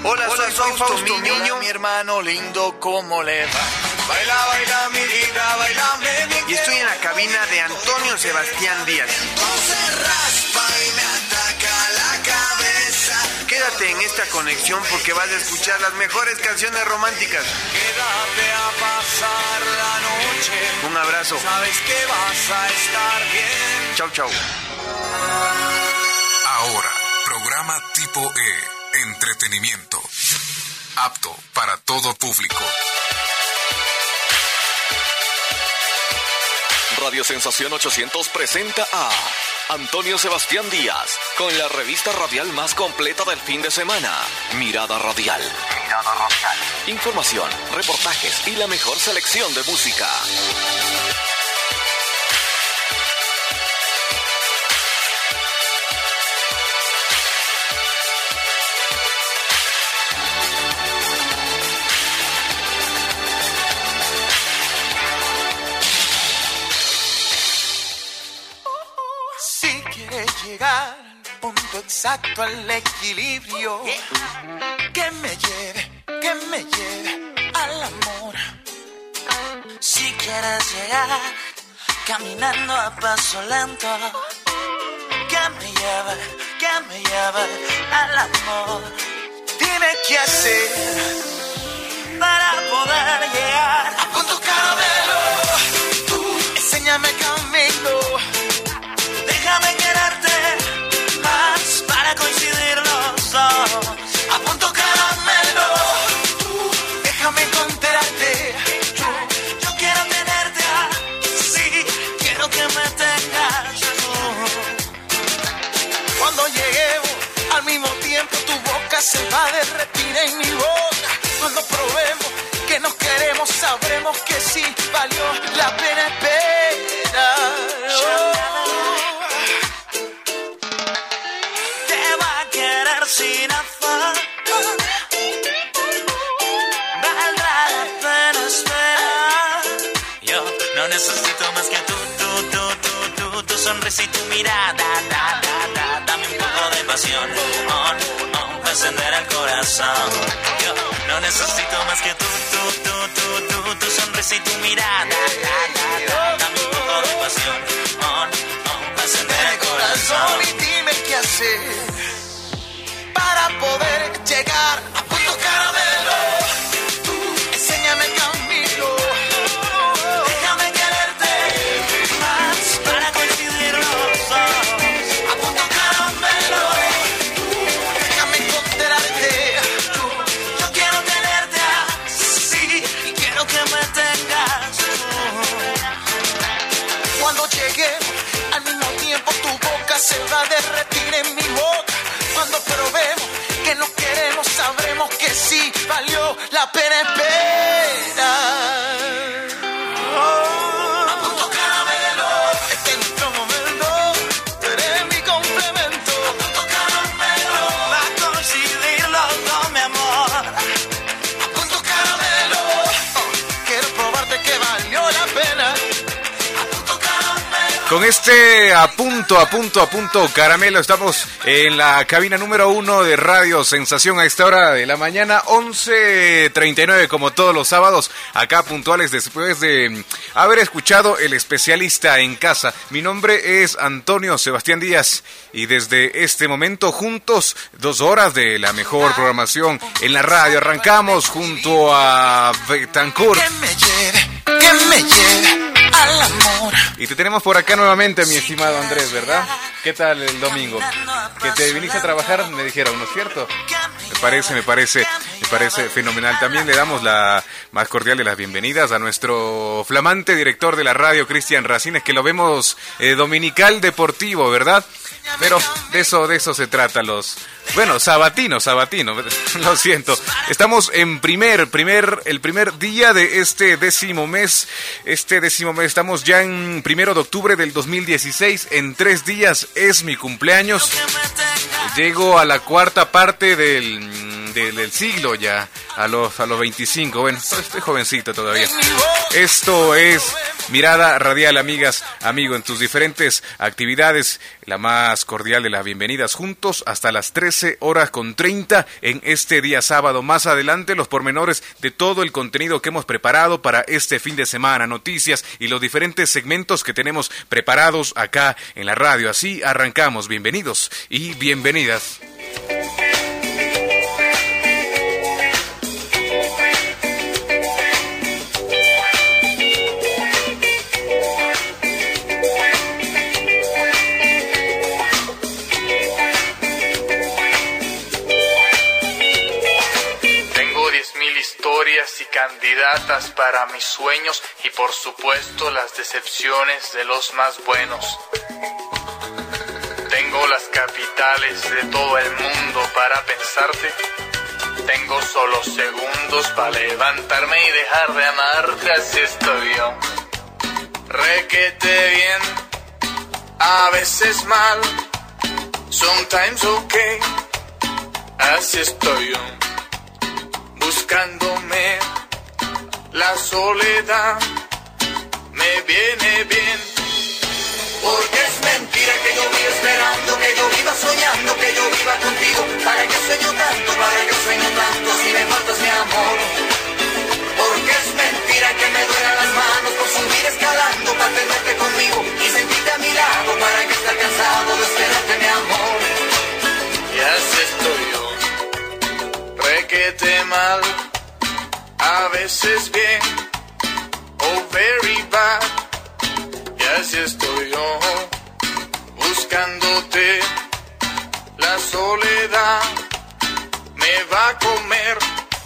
Hola, soy Fausto Miño, mi hermano lindo, ¿cómo le va? Baila, baila, mi vida, bailame bien. Y estoy en la cabina de Antonio Sebastián Díaz. Entonces raspa y me ataca la cabeza. Quédate en esta conexión porque vas a escuchar las mejores canciones románticas. Quédate a pasar la noche. Un abrazo. Sabes que vas a estar bien. Chau, chau. Ahora, programa tipo E. Entretenimiento. Apto para todo público. Radio Sensación 800 presenta a Antonio Sebastián Díaz con la revista radial más completa del fin de semana, Mirada Radial. Mirada Radial. Información, reportajes y la mejor selección de música. Llegar al punto exacto, al equilibrio, que me lleve al amor. Si quieres llegar caminando a paso lento, que me lleve al amor. Dime qué hacer para poder llegar a punto caramelo. Tú enséñame el camino. Déjame quererte más para coincidir los dos. A punto caramelo. Tú, déjame encontrarte. Yo quiero tenerte así. Quiero que me tengas tú. Cuando lleguemos al mismo tiempo, tu boca se va a derretir en mi boca. Cuando probemos que nos queremos, sabremos que sí valió la pena esperar. Sin afán, valdrá la pena esperar. Yo no necesito más que tu sonrisa y tu mirada. Dame un poco de pasión, para encender el corazón. Yo no necesito más que tu sonrisa y tu mirada. Dame un poco de pasión, para encender el corazón. Y dime qué hacer para poder llegar a punto caramelo. Tú enséñame el camino. Déjame quererte más para coincidir los dos. A punto caramelo. Tú déjame encontrarte. Yo quiero tenerte así y quiero que me tengas tú. Cuando lleguemos al mismo tiempo, tu boca se va a derretir en mi boca. Cuando probemos que nos queremos, sabremos que sí valió la pena esperar. A punto caramelo, este es nuestro momento. Tú eres mi complemento. A punto caramelo, va a coincidir los dos, mi amor. A punto caramelo, quiero probarte que valió la pena. A punto caramelo. Con este a punto caramelo estamos en la cabina número 1 de Radio Sensación a esta hora de la mañana, 11:39 como todos los sábados, acá puntuales después de haber escuchado El Especialista en Casa. Mi nombre es Antonio Sebastián Díaz y desde este momento juntos 2 horas de la mejor programación en la radio. Arrancamos junto a Betancourt. Que me lleve al amor. Y te tenemos por acá nuevamente, mi estimado Andrés, ¿verdad? ¿Qué tal el domingo? Que te viniste a trabajar, me dijeron, ¿no es cierto? Me parece fenomenal. También le damos la más cordial de las bienvenidas a nuestro flamante director de la radio, Cristian Racines, que lo vemos dominical deportivo, ¿verdad? Pero de eso se trata sabatino, lo siento. Estamos en el primer día de este décimo mes, estamos ya en 1 de octubre del 2016, en 3 días es mi cumpleaños, llego a la cuarta parte del siglo ya, a los 25, bueno, estoy jovencito todavía. Esto es Mirada Radial, amigas, amigo, en tus diferentes actividades, la más cordial de las bienvenidas, juntos hasta las 13:30 en este día sábado. Más adelante, los pormenores de todo el contenido que hemos preparado para este fin de semana, noticias y los diferentes segmentos que tenemos preparados acá en la radio. Así arrancamos. Bienvenidos y bienvenidas. Y candidatas para mis sueños y por supuesto las decepciones de los más buenos. Tengo las capitales de todo el mundo para pensarte. Tengo solo segundos para levantarme y dejar de amarte, así estoy yo. Requete bien, a veces mal, sometimes okay, así estoy yo. Buscándome, la soledad me viene bien. Porque es mentira que yo viva esperando, que yo viva soñando, que yo viva contigo. ¿Para qué sueño tanto si me faltas mi amor? Porque es mentira que me duelan las manos por subir escalando para tenerte conmigo y sentirte a mi lado. ¿Para qué estar cansado de esperarte mi amor? Y así estoy yo. Requete mal, a veces bien, oh very bad, y así estoy yo, buscándote, la soledad me va a comer.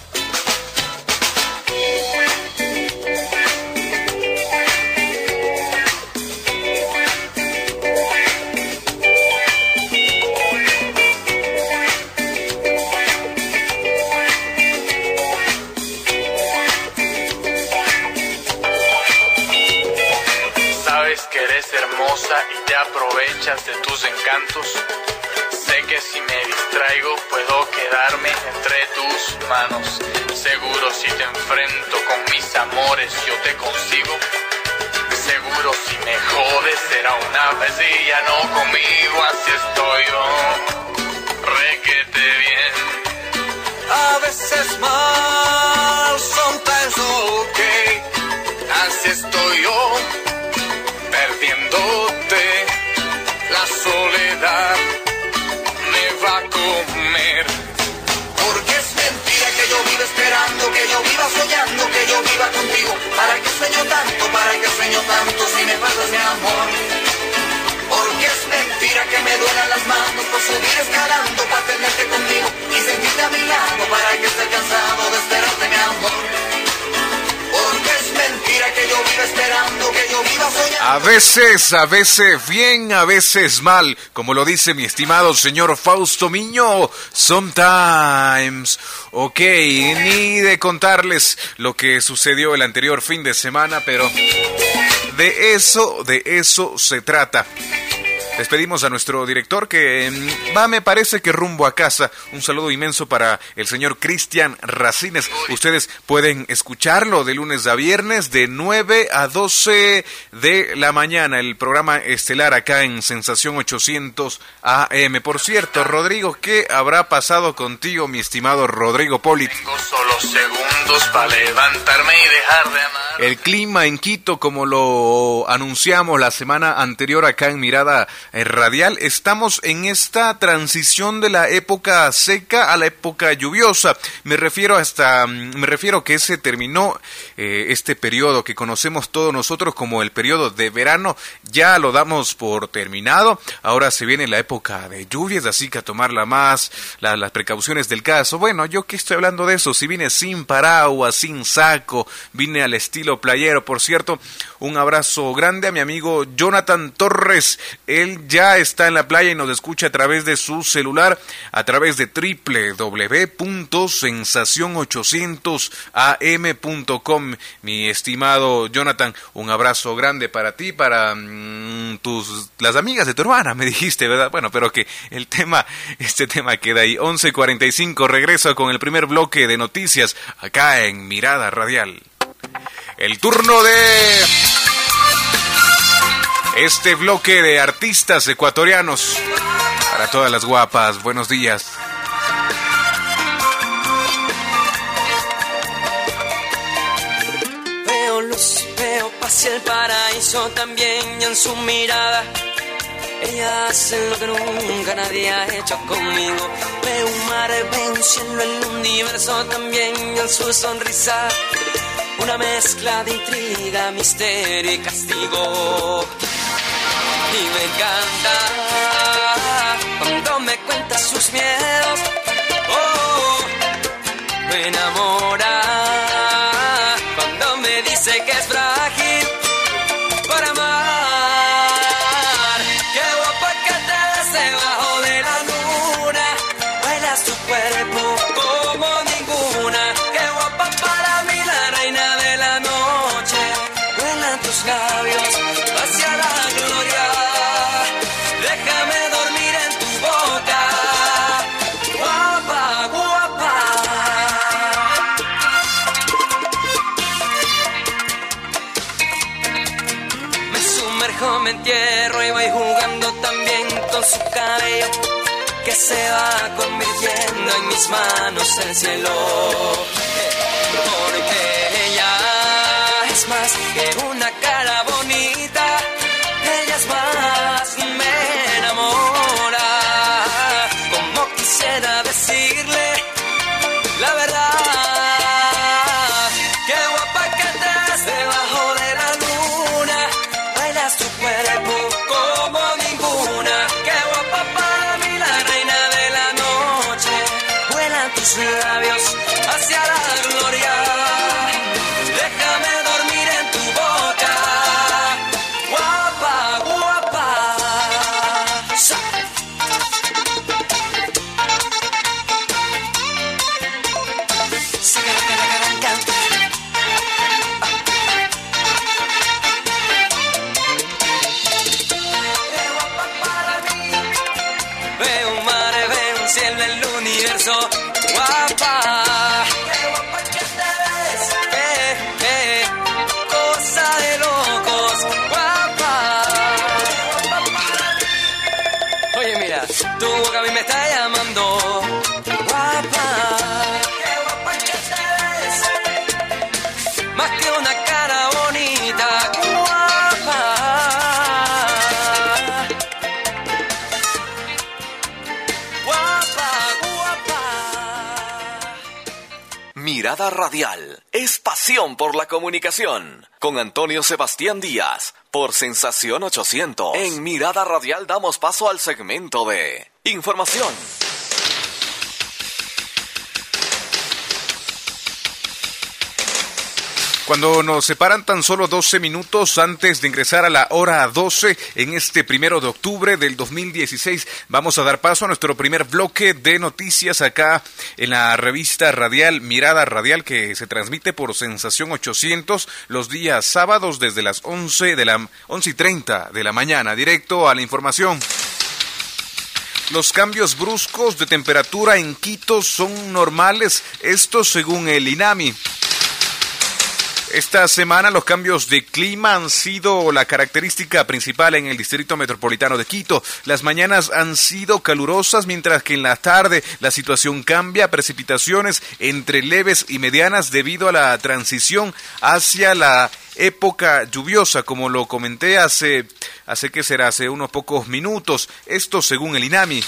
Que eres hermosa y te aprovechas de tus encantos. Sé que si me distraigo puedo quedarme entre tus manos. Seguro si te enfrento con mis amores yo te consigo. Seguro si me jodes será una vez y ya no conmigo. Así estoy yo, requete bien. A veces mal, sometimes okay. Así estoy yo, perdiéndote, la soledad me va a comer. Porque es mentira que yo viva esperando, que yo viva soñando, que yo viva contigo. ¿Para qué sueño tanto si me faltas mi amor? Porque es mentira que me duelan las manos por subir escalando para tenerte conmigo y sentirte a mi lado. ¿Para qué estar cansado de esperarte mi amor? Porque es mentira que yo viva esperando, que yo viva soñando. A veces bien, a veces mal, como lo dice mi estimado señor Fausto Miño, sometimes. Ok, ni de contarles lo que sucedió el anterior fin de semana, pero de eso se trata. Despedimos a nuestro director que va, me parece que rumbo a casa. Un saludo inmenso para el señor Cristian Racines. Ustedes pueden escucharlo de lunes a viernes de 9 a 12 de la mañana. El programa estelar acá en Sensación 800 AM. Por cierto, Rodrigo, ¿qué habrá pasado contigo, mi estimado Rodrigo Polit? Tengo solo segundos para levantarme y dejar de amar. El clima en Quito, como lo anunciamos la semana anterior acá en Mirada Radial, estamos en esta transición de la época seca a la época lluviosa. Me refiero que se terminó este periodo que conocemos todos nosotros como el periodo de verano, ya lo damos por terminado. Ahora se viene la época de lluvias, así que a tomar las precauciones del caso. Bueno, yo qué estoy hablando de eso, si vine sin paraguas, sin saco, vine al estilo playero. Por cierto, un abrazo grande a mi amigo Jonathan Torres. Él ya está en la playa y nos escucha a través de su celular, a través de www.sensacion800am.com. Mi estimado Jonathan, un abrazo grande para ti, para las amigas de tu hermana, me dijiste, ¿verdad? Bueno, pero que este tema queda ahí. 11:45, regreso con el primer bloque de noticias acá en Mirada Radial. El turno de este bloque de artistas ecuatorianos. Para todas las guapas, buenos días. Veo luz, veo paz y el paraíso también en su mirada. Ella hace lo que nunca nadie ha hecho conmigo. Veo un mar, veo un cielo, el universo también en su sonrisa. Una mezcla de intriga, misterio y castigo. Y me encanta cuando me cuenta sus miedos. Oh, me enamora cuando me dice que es frágil por amar. Qué guapa que te ves debajo de la luna. Bailas tu cuerpo como ninguna. Qué guapa para mí, la reina de la noche. Vuelan tus labios hacia la gloria. Déjame dormir en tu boca. Guapa, guapa. Me sumerjo, me entierro y voy jugando también con su cabello, que se va convirtiendo en mis manos el cielo. Porque ella es más que una cara bonita. Ella es más, me enamora. Como quisiera decirle la verdad. Qué guapa que te ves debajo de la luna. Bailas tu cuerpo como ninguna. Qué guapa para mí, la reina de la noche. Vuelan tus labios hacia la gloria. Déjame dormir en tu boca. Guapa, guapa. Veo un mar, veo un cielo, el universo. Guapa. Qué guapa que te ves. Cosa de locos. Guapa. Oye, mira, tu boca a mí me está llamando. Guapa. Qué guapa que te ves. Más que una cara bonita. Guapa. Guapa, guapa. Mirada Radial es pasión por la comunicación. Con Antonio Sebastián Díaz, por Sensación 800. En Mirada Radial damos paso al segmento de información. Cuando nos separan tan solo 12 minutos antes de ingresar a la hora 12 en este 1 de octubre del 2016, vamos a dar paso a nuestro primer bloque de noticias acá en la revista radial Mirada Radial, que se transmite por Sensación 800 los días sábados desde las 11:30 de la mañana. Directo a la información. Los cambios bruscos de temperatura en Quito son normales, esto según el INAMI. Esta semana los cambios de clima han sido la característica principal en el Distrito Metropolitano de Quito. Las mañanas han sido calurosas, mientras que en la tarde la situación cambia, precipitaciones entre leves y medianas debido a la transición hacia la época lluviosa, como lo comenté hace unos pocos minutos, esto según el INAMI.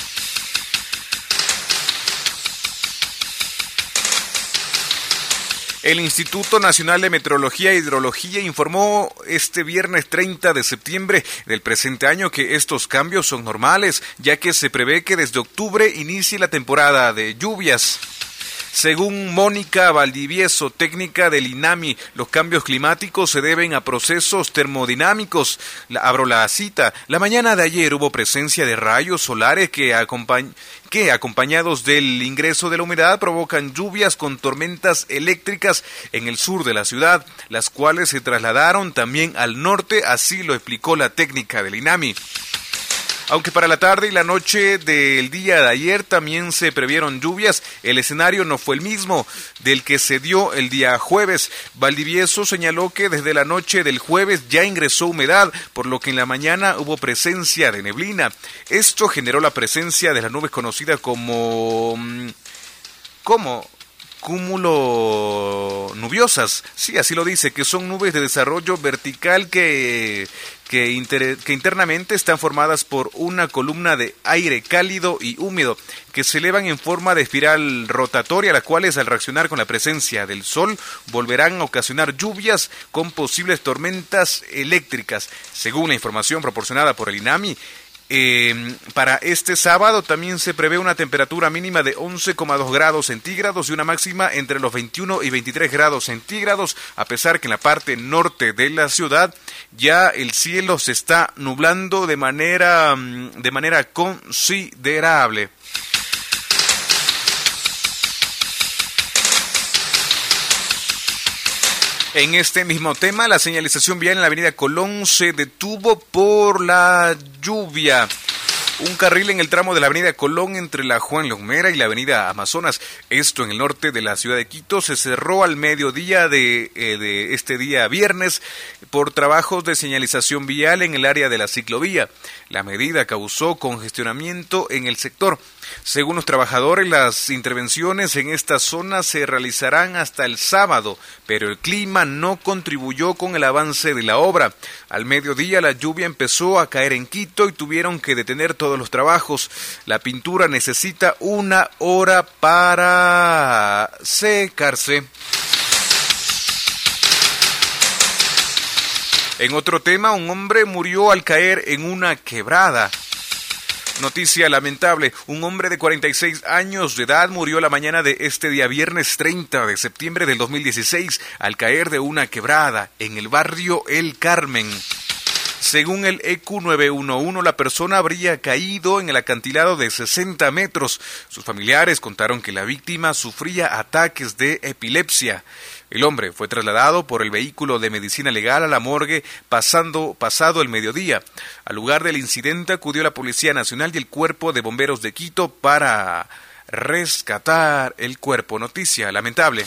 El Instituto Nacional de Meteorología e Hidrología informó este viernes 30 de septiembre del presente año que estos cambios son normales, ya que se prevé que desde octubre inicie la temporada de lluvias. Según Mónica Valdivieso, técnica del INAMI, los cambios climáticos se deben a procesos termodinámicos. Abro la cita. La mañana de ayer hubo presencia de rayos solares que acompañados del ingreso de la humedad provocan lluvias con tormentas eléctricas en el sur de la ciudad, las cuales se trasladaron también al norte, así lo explicó la técnica del INAMI. Aunque para la tarde y la noche del día de ayer también se previeron lluvias, el escenario no fue el mismo del que se dio el día jueves. Valdivieso señaló que desde la noche del jueves ya ingresó humedad, por lo que en la mañana hubo presencia de neblina. Esto generó la presencia de las nubes conocidas como cúmulo nubiosas, sí, así lo dice, que son nubes de desarrollo vertical que internamente están formadas por una columna de aire cálido y húmedo que se elevan en forma de espiral rotatoria, las cuales al reaccionar con la presencia del sol volverán a ocasionar lluvias con posibles tormentas eléctricas. Según la información proporcionada por el INAMI, para este sábado también se prevé una temperatura mínima de 11,2 grados centígrados y una máxima entre los 21 y 23 grados centígrados, a pesar que en la parte norte de la ciudad ya el cielo se está nublando de manera considerable. En este mismo tema, la señalización vial en la avenida Colón se detuvo por la lluvia. Un carril en el tramo de la avenida Colón entre la Juan Lomera y la avenida Amazonas, esto en el norte de la ciudad de Quito, se cerró al mediodía de este día viernes por trabajos de señalización vial en el área de la ciclovía. La medida causó congestionamiento en el sector. Según los trabajadores, las intervenciones en esta zona se realizarán hasta el sábado, pero el clima no contribuyó con el avance de la obra. Al mediodía la lluvia empezó a caer en Quito y tuvieron que detener todos los trabajos. La pintura necesita 1 hora para secarse. En otro tema, un hombre murió al caer en una quebrada. Noticia lamentable, un hombre de 46 años de edad murió la mañana de este día viernes 30 de septiembre del 2016 al caer de una quebrada en el barrio El Carmen. Según el EQ 911, la persona habría caído en el acantilado de 60 metros. Sus familiares contaron que la víctima sufría ataques de epilepsia. El hombre fue trasladado por el vehículo de medicina legal a la morgue pasado el mediodía. Al lugar del incidente acudió la Policía Nacional y el Cuerpo de Bomberos de Quito para rescatar el cuerpo. Noticia lamentable.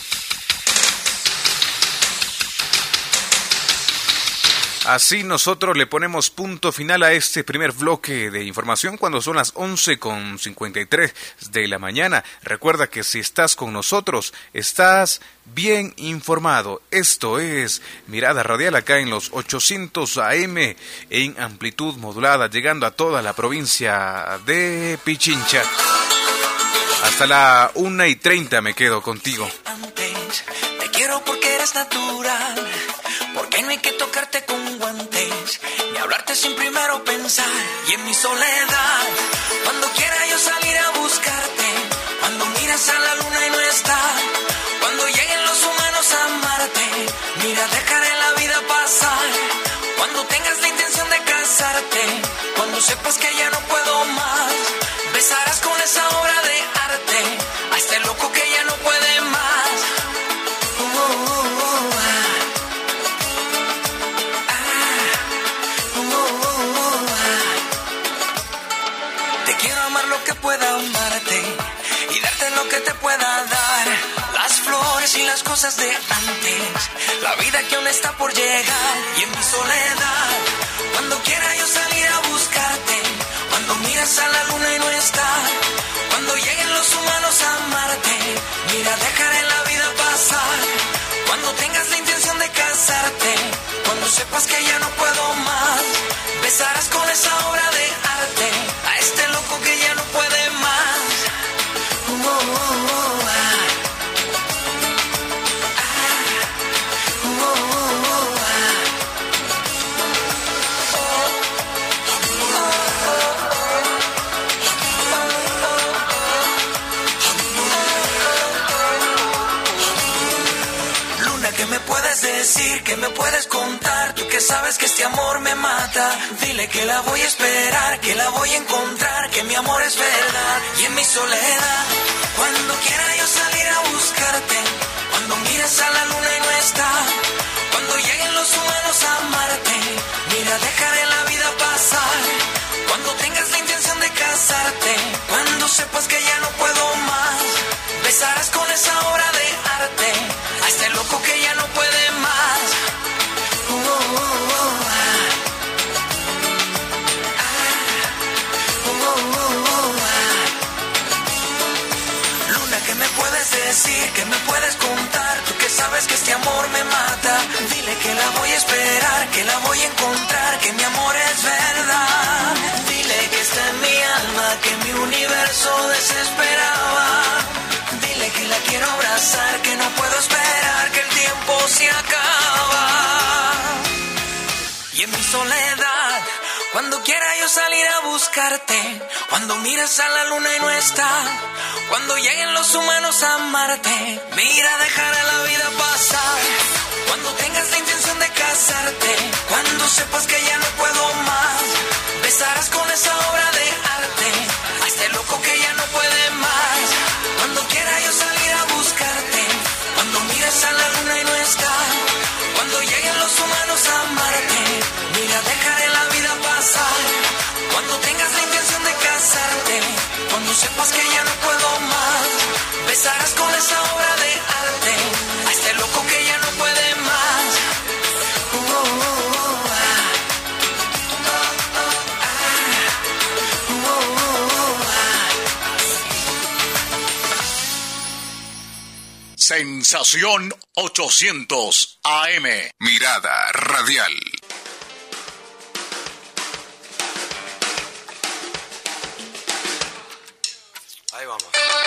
Así nosotros le ponemos punto final a este primer bloque de información cuando son las 11:53 de la mañana. Recuerda que si estás con nosotros, estás bien informado. Esto es Mirada Radial acá en los 800 AM en amplitud modulada, llegando a toda la provincia de Pichincha. Hasta la 1:30 me quedo contigo. Te quiero porque eres natural, porque no hay que tocarte con guantes, ni hablarte sin primero pensar. Y en mi soledad, cuando quiera yo salir a buscarte, cuando miras a la luna y no está, cuando lleguen los humanos a amarte, mira, dejaré la vida pasar. Cuando tengas la intención de casarte, cuando sepas que ya no puedo más, besarás con esa obra de arte a este loco que ya no puede más. Te quiero amar lo que pueda amarte y darte lo que te pueda dar, las flores y las cosas de antes, la vida que aún está por llegar. Y en mi soledad, cuando quiera yo salir a buscarte, cuando miras a la luna y no está, cuando lleguen los humanos a amarte, mira, dejaré la vida pasar. Cuando tengas la intención de casarte, cuando sepas que ya no puedo más, besarás con esa obra de arte a este loco que ya no puede más. Decir que me puedes contar, tú que sabes que este amor me mata. Dile que la voy a esperar, que la voy a encontrar, que mi amor es verdad. Y en mi soledad, cuando quiera yo salir a buscarte, cuando mires a la luna y no está, cuando lleguen los humanos a amarte, mira, dejaré la vida pasar. Cuando Cuando tengas la intención de casarte, cuando sepas que ya no puedo más, besarás con esa obra de arte a este loco que ya no puede más. Luna, ¿qué me puedes decir? ¿Qué me puedes contar? Tú que sabes que este amor me mata. Dile que la voy a esperar, que la voy a encontrar, que mi amor es verdad. Dile que está en mi alma, que mi universo desesperaba. Dile que la quiero abrazar, que no puedo esperar, que el tiempo se acaba. Y en mi soledad, cuando quiera yo salir a buscarte, cuando miras a la luna y no está, cuando lleguen los humanos a amarte, mira, dejar a la vida pasar. Cuando tengas la intención de casarte, cuando sepas que ya no puedo más, besarás con esa obra de arte a este loco que ya no puede más. Cuando quiera yo salir a buscarte, cuando mires a la luna y no está, cuando lleguen los humanos a amarte, mira, dejaré la vida pasar. Cuando tengas la intención de casarte, cuando sepas que ya no puedo más, besarás con esa obra de arte a este loco que ya no puede más. Sensación 800 AM. Mirada Radial. Ahí vamos.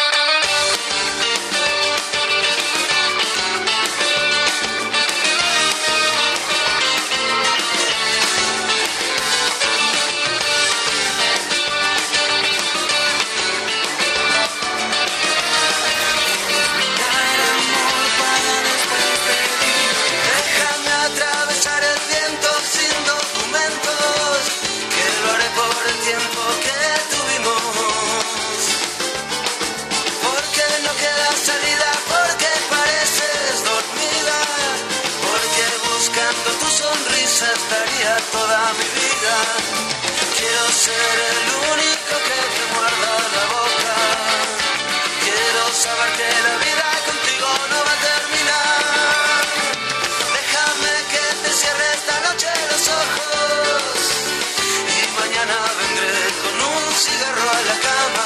Estaría toda mi vida. Quiero ser el único que te muerda la boca. Quiero saber que la vida contigo no va a terminar. Déjame que te cierre esta noche los ojos y mañana vendré con un cigarro a la cama.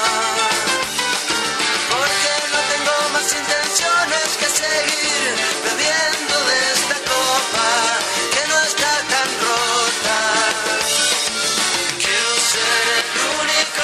Porque no tengo más intenciones que seguir bebiendo de esta copa que no está tan rota. Quiero ser el único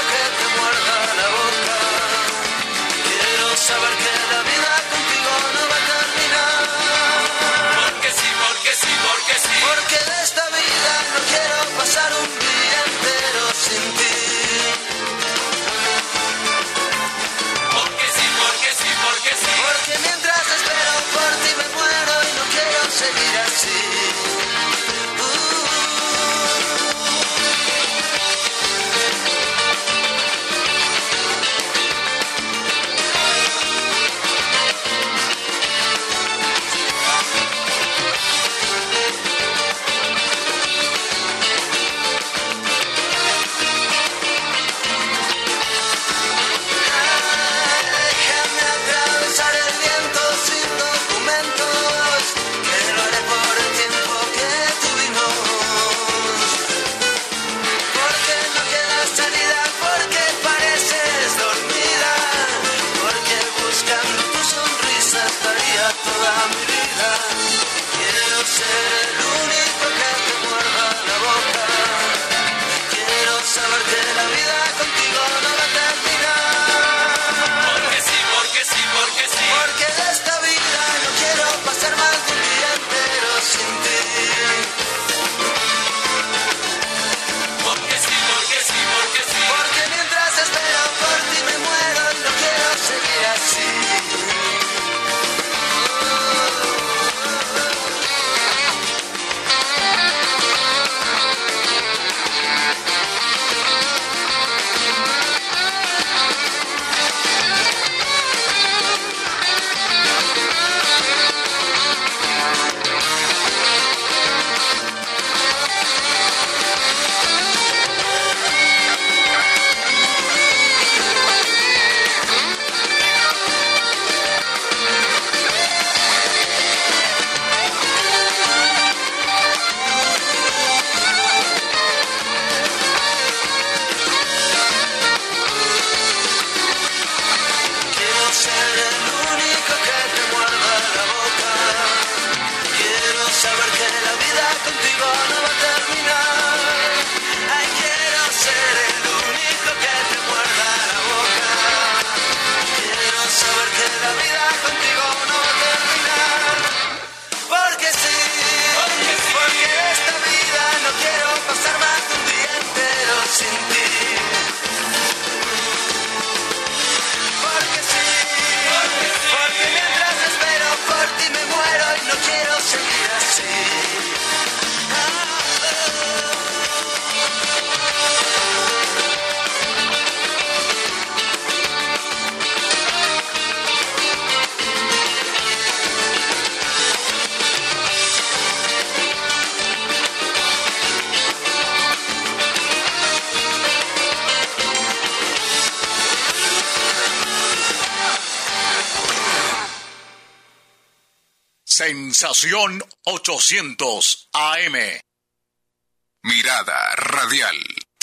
Sensación 800 AM. Mirada Radial.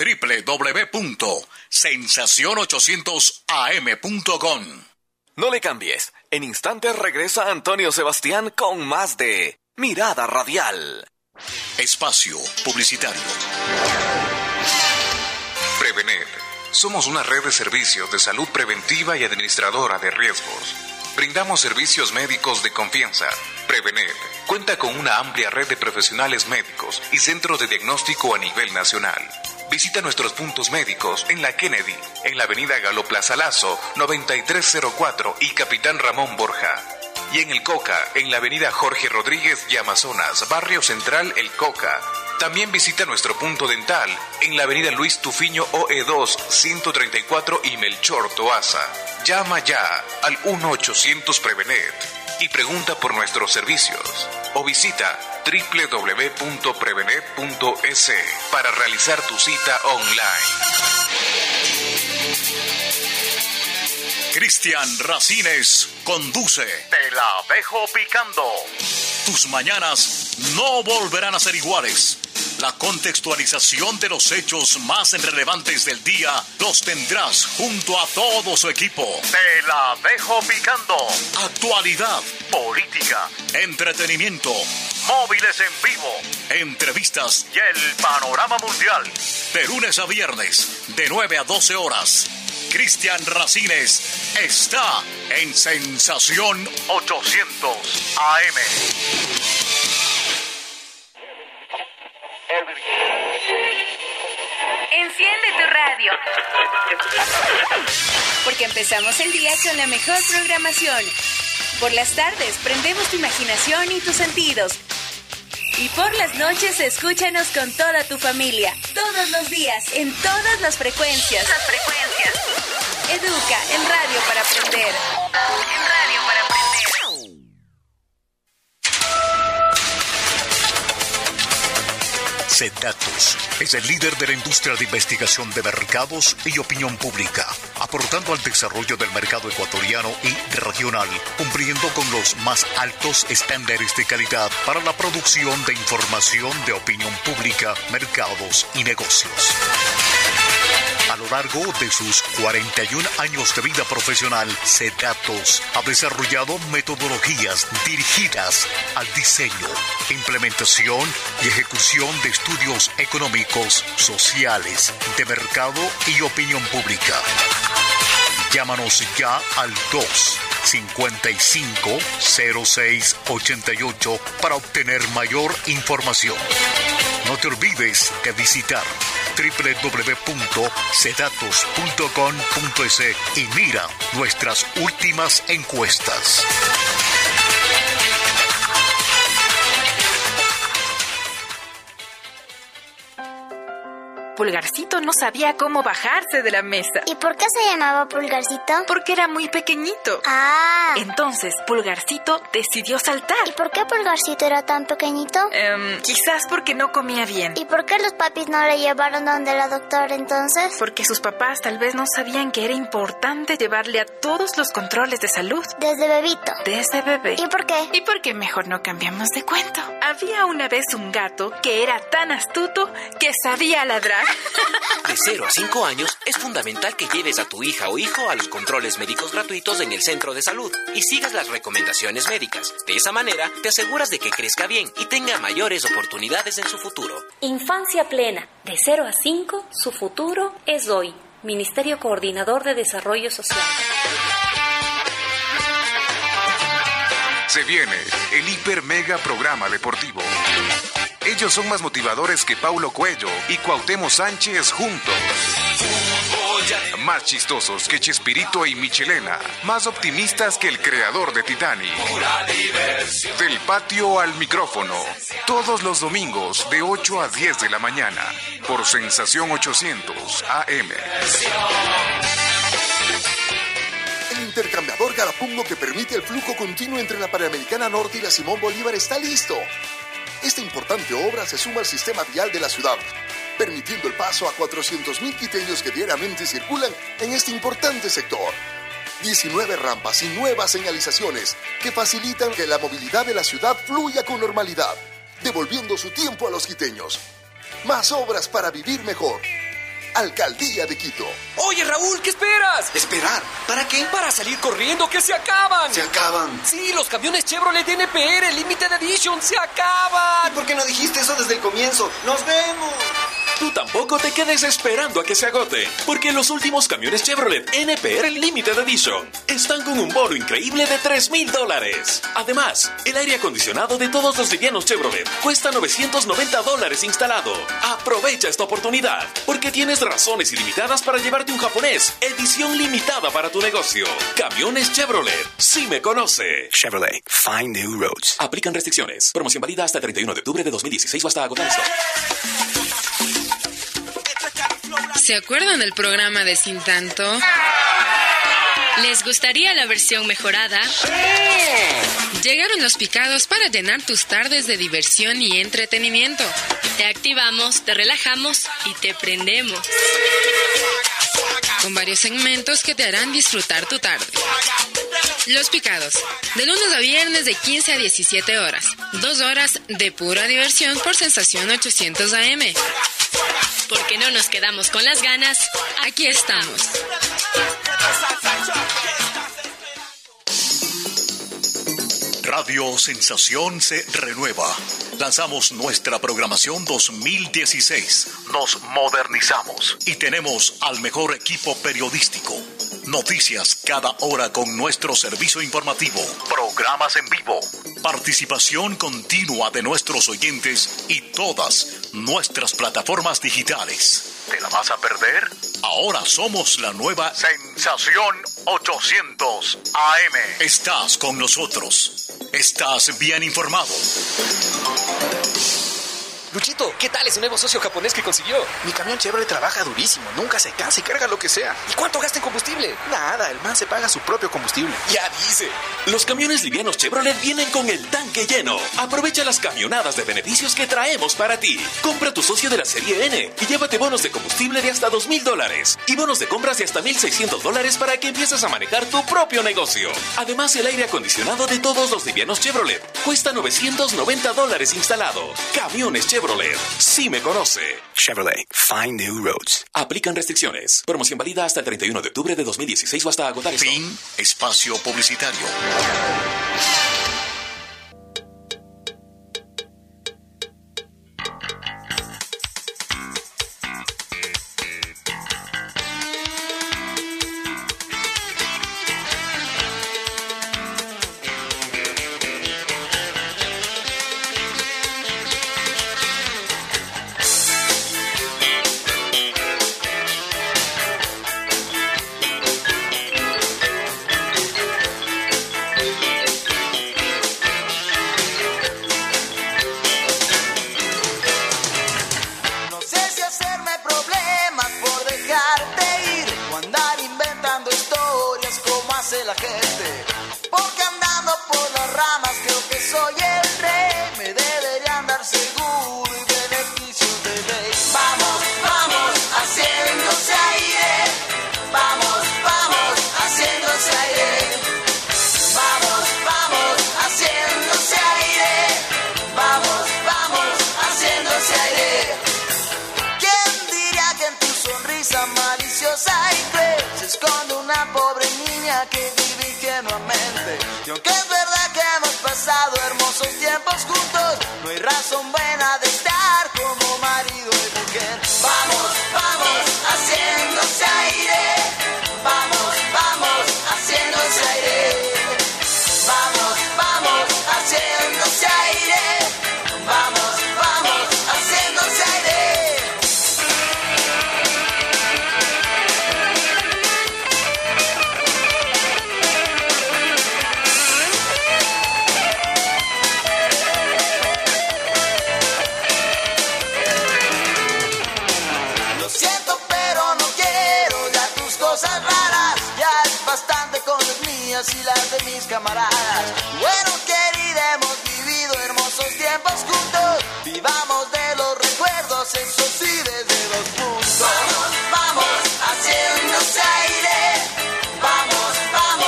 www.sensacion800am.com. No le cambies. En instantes regresa Antonio Sebastián con más de Mirada Radial. Espacio publicitario. Prevenir. Somos una red de servicios de salud preventiva y administradora de riesgos. Brindamos servicios médicos de confianza. Prevenir cuenta con una amplia red de profesionales médicos y centros de diagnóstico a nivel nacional. Visita nuestros puntos médicos en la Kennedy, en la avenida Galo Plaza Lazo, 9304 y Capitán Ramón Borja. Y en el Coca, en la avenida Jorge Rodríguez y Amazonas, Barrio Central El Coca. También visita nuestro punto dental en la avenida Luis Tufiño OE2, 134 y Melchor Toaza. Llama ya al 1-800-PREVENET y pregunta por nuestros servicios. O visita www.prevenet.es para realizar tu cita online. Cristian Racines conduce Te la dejo picando. Tus mañanas no volverán a ser iguales. La contextualización de los hechos más relevantes del día los tendrás junto a todo su equipo. Te la dejo picando. Actualidad, Política, entretenimiento, móviles en vivo entrevistas y el panorama mundial. de lunes a viernes de 9 a 12 horas. Cristian Racines está en Sensación 800 AM. Enciende tu radio. Porque empezamos el día con la mejor programación. Por las tardes prendemos tu imaginación y tus sentidos. Y por las noches escúchanos con toda tu familia. Todos los días, en todas las frecuencias. Educa en Radio para Aprender. Sedatus es el líder de la industria de investigación de mercados y opinión pública, aportando al desarrollo del mercado ecuatoriano y regional, cumpliendo con los más altos estándares de calidad para la producción de información de opinión pública, mercados y negocios. A lo largo de sus 41 años de vida profesional, Sedatus ha desarrollado metodologías dirigidas al diseño, implementación y ejecución de estudios económicos, sociales, de mercado y opinión pública. Llámanos ya al 255-0688 para obtener mayor información. No te olvides de visitar www.sedatus.com.es y mira nuestras últimas encuestas. Pulgarcito no sabía cómo bajarse de la mesa. ¿Y por qué se llamaba Pulgarcito? Porque era muy pequeñito. Ah. Entonces, Pulgarcito decidió saltar. ¿Y por qué Pulgarcito era tan pequeñito? Quizás porque no comía bien. ¿Y por qué los papis no le llevaron donde la doctora entonces? Porque sus papás tal vez no sabían que era importante llevarle a todos los controles de salud. Desde bebito. Desde bebé. ¿Y por qué? ¿Y por qué mejor no cambiamos de cuento? Había una vez un gato que era tan astuto que sabía ladrar. De 0 a 5 años es fundamental que lleves a tu hija o hijo a los controles médicos gratuitos en el centro de salud y sigas las recomendaciones médicas. De esa manera te aseguras de que crezca bien y tenga mayores oportunidades en su futuro. Infancia plena. De 0 a 5, su futuro es hoy. Ministerio Coordinador de Desarrollo Social. Se viene el hiper mega programa deportivo. Ellos son más motivadores que Paulo Coelho y Cuauhtémoc Sánchez juntos. Más chistosos que Chespirito y Michelena. Más optimistas que el creador de Titanic. Del patio al micrófono. Todos los domingos de 8 a 10 de la mañana. Por Sensación 800 AM. El intercambiador Garapungo que permite el flujo continuo entre la Panamericana Norte y la Simón Bolívar está listo. Esta importante obra se suma al sistema vial de la ciudad, permitiendo el paso a 400,000 quiteños que diariamente circulan en este importante sector. 19 rampas y nuevas señalizaciones que facilitan que la movilidad de la ciudad fluya con normalidad, devolviendo su tiempo a los quiteños. Más obras para vivir mejor. Alcaldía de Quito. Oye, Raúl, ¿qué esperas? ¿Esperar? ¿Para qué? Para salir corriendo, que se acaban. ¿Se acaban? Sí, los camiones Chevrolet NPR Limited Edition se acaban. ¿Y por qué no dijiste eso desde el comienzo? ¡Nos vemos! Tú tampoco te quedes esperando a que se agoten, porque los últimos camiones Chevrolet NPR Limited Edition están con un bono increíble de $3,000. Además, el aire acondicionado de todos los livianos Chevrolet cuesta $990 instalado. Aprovecha esta oportunidad, porque tienes razones ilimitadas para llevarte un japonés, edición limitada para tu negocio. Camiones Chevrolet, sí me conoce. Chevrolet, find new roads. Aplican restricciones. Promoción válida hasta el 31 de octubre de 2016 o hasta agotar esto. ¿Se acuerdan del programa de Sin Tanto? ¿Les gustaría la versión mejorada? Llegaron los picados para llenar tus tardes de diversión y entretenimiento. Te activamos, te relajamos y te prendemos. Con varios segmentos que te harán disfrutar tu tarde. Los Picados, de lunes a viernes de 15 a 17 horas. 2 horas de pura diversión por Sensación 800 AM. Porque no nos quedamos con las ganas, aquí estamos. Radio Sensación se renueva. Lanzamos nuestra programación 2016. Nos modernizamos y tenemos al mejor equipo periodístico. Noticias cada hora con nuestro servicio informativo. Programas en vivo. Participación continua de nuestros oyentes y todas nuestras plataformas digitales. ¿Te la vas a perder? Ahora somos la nueva Sensación 800 AM. Estás con nosotros. Estás bien informado. Luchito, ¿qué tal ese nuevo socio japonés que consiguió? Mi camión Chevrolet trabaja durísimo, nunca se cansa y carga lo que sea. ¿Y cuánto gasta en combustible? Nada, el man se paga su propio combustible. Ya dice. Los camiones livianos Chevrolet vienen con el tanque lleno. Aprovecha las camionadas de beneficios que traemos para ti. Compra tu socio de la serie N y llévate bonos de combustible de hasta $2,000 y bonos de compras de hasta $1,600 para que empieces a manejar tu propio negocio. Además, el aire acondicionado de todos los livianos Chevrolet cuesta $990 instalado. Camiones Chevrolet, sí me conoce. Chevrolet, find new roads. Aplican restricciones. Promoción válida hasta el 31 de octubre de 2016 o hasta agotar esto. Fin, espacio publicitario. Y las de mis camaradas. Bueno, querida, hemos vivido hermosos tiempos juntos. Vivamos de los recuerdos, eso sí, desde los puntos. Vamos, vamos, haciéndose aire. Vamos, vamos.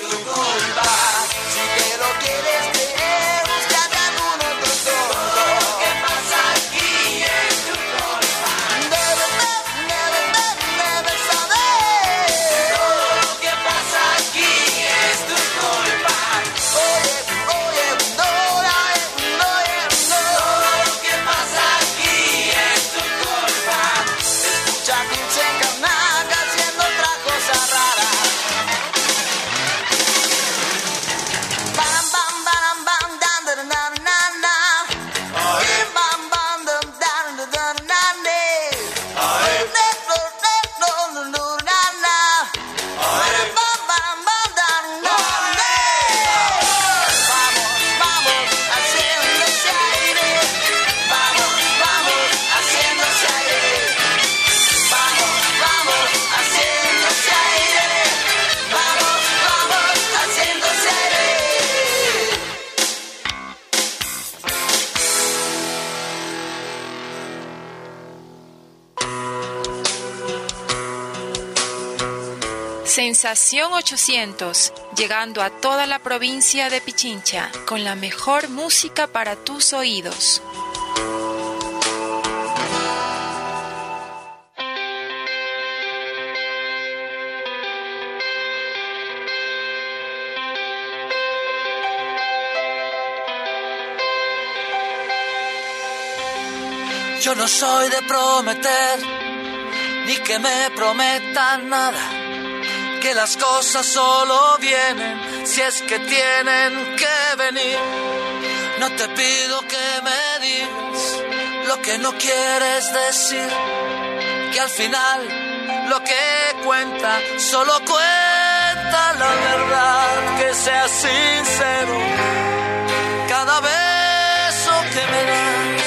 tu culpa. Si te lo quieres creer, búscate algún otro tonto. Todo lo que pasa aquí es tu culpa. Debes saber. Todo lo que pasa aquí es tu culpa. Oye, todo lo que pasa aquí es tu culpa. Escucha a Quince Carnaca haciendo otra cosa rara. Bam, bam, bam, bam, dan, dan, dan, dan, dan. Bam, bam, dan, dan, dan, dan, dan, dan. Sensación 800, llegando a toda la provincia de Pichincha, con la mejor música para tus oídos. Yo no soy de prometer, ni que me prometan nada. Que las cosas solo vienen si es que tienen que venir. No te pido que me digas lo que no quieres decir. Que al final lo que cuenta solo cuenta la verdad. Que seas sincero cada beso que me das.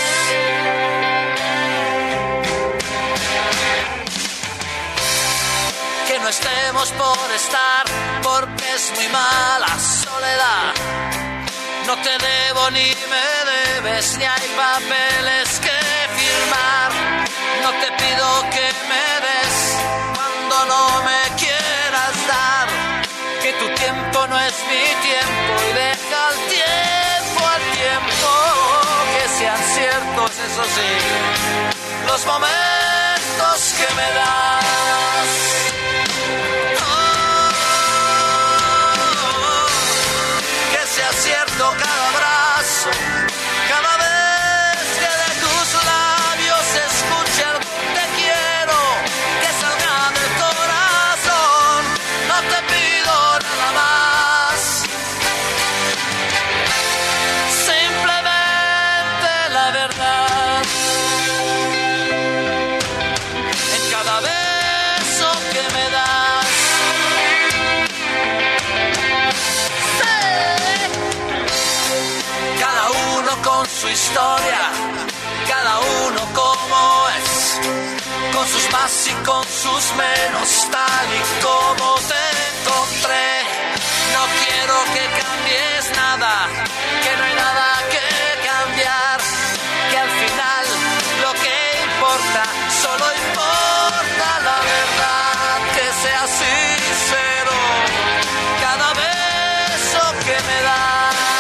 Que no estemos por estar, porque es muy mala soledad. No te debo ni me debes, ni hay papeles que firmar. No te pido que me des cuando no me quieras dar. Que tu tiempo no es mi tiempo y deja el tiempo al tiempo. Que sean ciertos, eso sí, los momentos que me das. Sea cierto cada abrazo, cada vez que de tus labios escuche el te quiero, que salga del corazón. No te pido nada más, simplemente la verdad. En cada beso que me das. Con su historia, cada uno como es, con sus más y con sus menos, tal y como te encontré. No quiero que cambies nada, que no hay nada que cambiar, que al final lo que importa, solo importa la verdad. Que sea sincero cada beso que me das.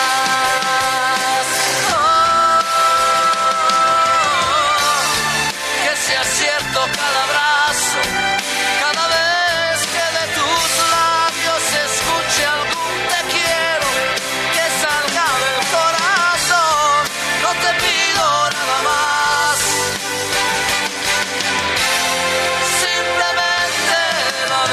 Cada abrazo, cada vez que de tus labios escuche algún te quiero, que salga del corazón. No te pido nada más, simplemente la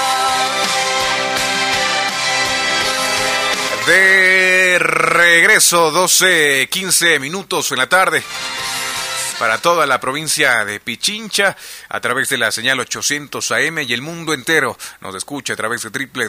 verdad. De regreso, 12:15 minutos en la tarde. Para toda la provincia de Pichincha, a través de la señal 800 AM y el mundo entero nos escucha a través de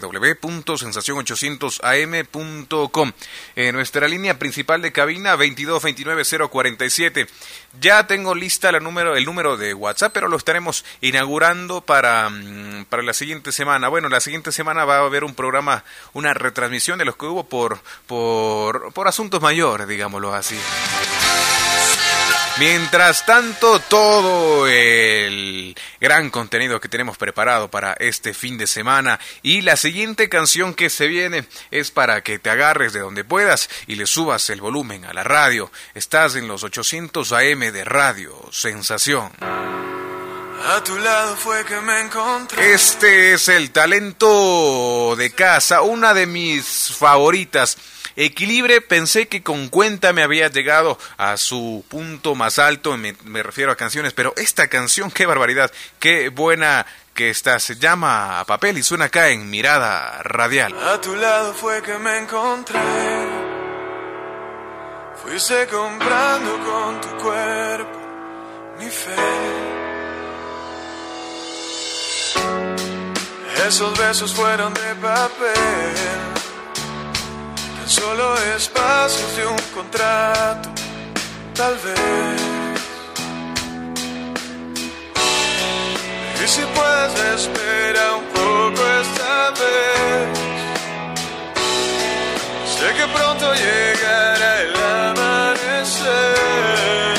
www.sensacion800am.com. Nuestra línea principal de cabina 2229-047. Ya tengo lista el número de WhatsApp, pero lo estaremos inaugurando para la siguiente semana. Bueno, la siguiente semana va a haber un programa, una retransmisión de los que hubo por asuntos mayores, digámoslo así. Mientras tanto, todo el gran contenido que tenemos preparado para este fin de semana, y la siguiente canción que se viene es para que te agarres de donde puedas y le subas el volumen a la radio. Estás en los 800 AM de Radio Sensación. A tu lado fue que me encontré. Este es el talento de casa, una de mis favoritas. Equilibre, pensé que con Cuenta me había llegado a su punto más alto, me refiero a canciones, pero esta canción, qué barbaridad, qué buena que está, se llama Papel y suena acá en Mirada Radial. A tu lado fue que me encontré, fuiste comprando con tu cuerpo mi fe. Esos besos fueron de papel, tan solo espacios de un contrato, tal vez. Y si puedes espera un poco esta vez, sé que pronto llegará el amanecer.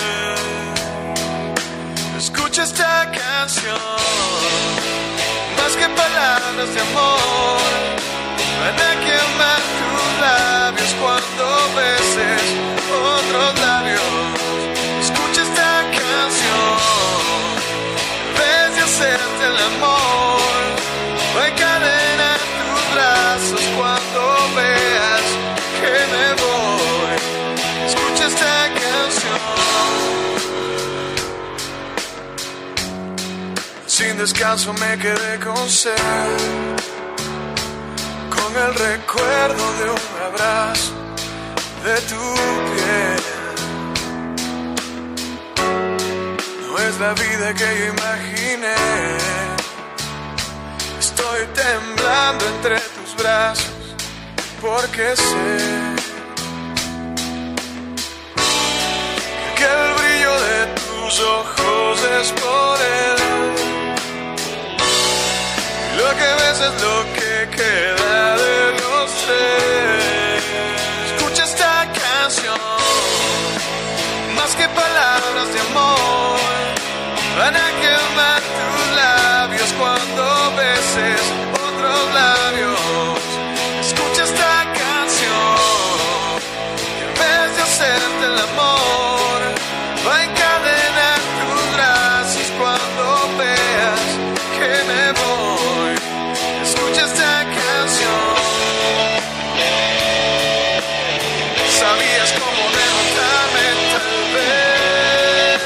Escucha esta canción, más que palabras de amor, van a quemar tus labios cuando beses otros labios. Escucha esta canción, en vez de hacerte el amor, va a encadenar tus brazos cuando veas que me voy. Escucha esta canción. Sin descanso me quedé con sed, con el recuerdo de un abrazo de tu piel. No es la vida que yo imaginé, estoy temblando entre tus brazos porque sé que el brillo de tus ojos es por él. Lo que ves es lo que queda de los tres. Escucha esta canción, más que palabras de amor, van a quemar tus labios cuando beses otros labios. Escucha esta canción, que en vez de hacerte el amor, va a encadenar tus brazos cuando veas que me voy. Escucha esta canción. Sabías cómo derrotarme tal vez.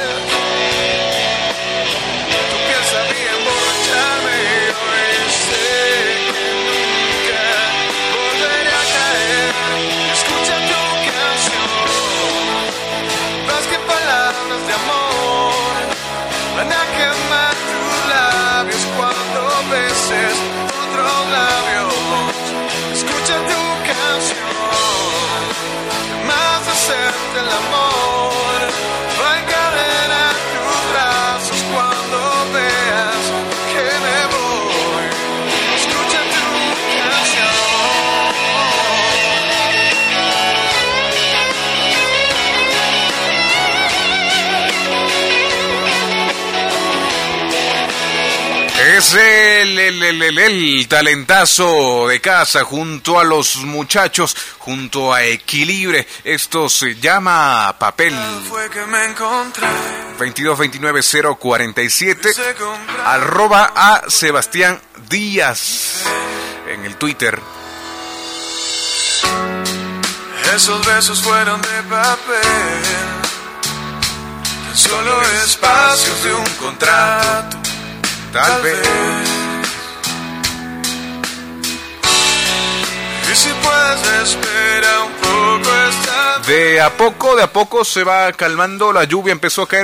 Tu piel sabía emborracharme y hoy sé que nunca volveré a caer. Escucha tu canción, más que palabras de amor, van a quemar tus labios cuando beses otros labios. Escucha tu canción, más de hacerte el amor, va a encadenar tus brazos cuando veas que me voy. Escucha tu canción. Es el talentazo de casa junto a los muchachos, junto a Equilibre. Esto se llama Papel. 2229-047 @ a Sebastián Díaz en el Twitter. Esos besos fueron de papel, tan solo espacios de un contrato, tal vez. Y si puedes espera un poco esta vez. De a poco se va calmando la lluvia. Empezó a caer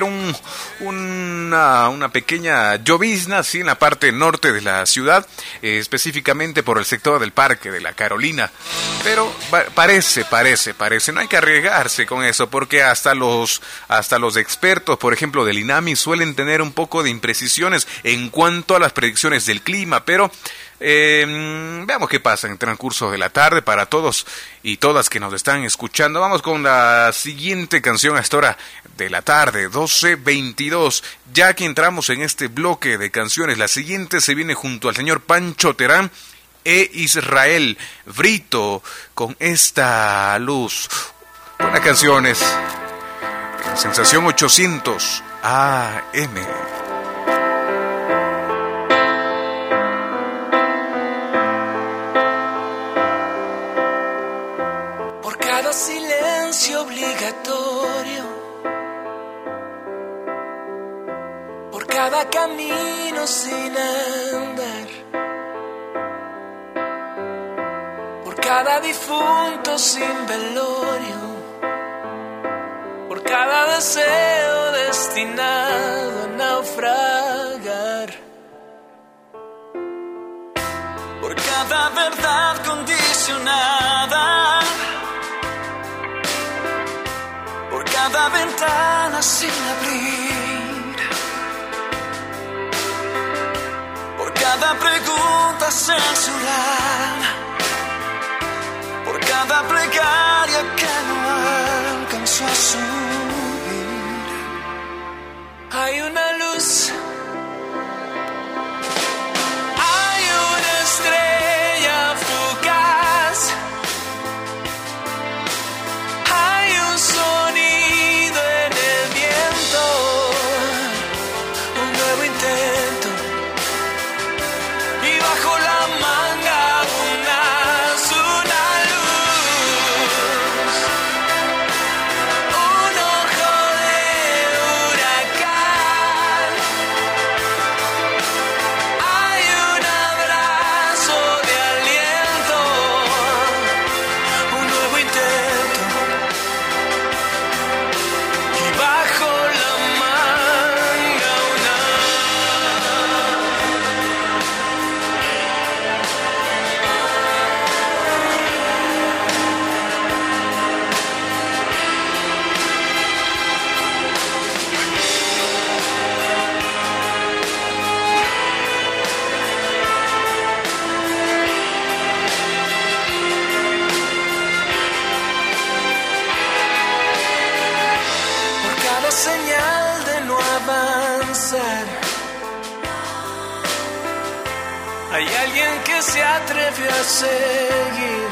una pequeña llovizna así en la parte norte de la ciudad, específicamente por el sector del Parque de la Carolina. Pero parece, no hay que arriesgarse con eso, porque hasta los expertos, por ejemplo, del INAMI, suelen tener un poco de imprecisiones en cuanto a las predicciones del clima, pero Veamos qué pasa en el transcurso de la tarde para todos y todas que nos están escuchando. Vamos con la siguiente canción a esta hora de la tarde, 12:22. Ya que entramos en este bloque de canciones, la siguiente se viene junto al señor Pancho Terán e Israel Brito con Esta Luz. Buenas canciones. Sensación 800 AM. Por cada silencio obligatorio, por cada camino sin andar, por cada difunto sin velorio, por cada deseo destinado a naufragar, por cada verdad condicionada, por cada ventana sin abrir, por cada pregunta censurada, por cada plegaria que no alcanzó a subir. Hay una luz, hay una estrella fugaz, hay un sonido en el viento, un nuevo intento, y bajo la manga una luz, un ojo de huracán, hay un abrazo de aliento, un nuevo intento, y bajo la manga una. Por cada señal de no avanzar, hay alguien que se atrevió a seguir.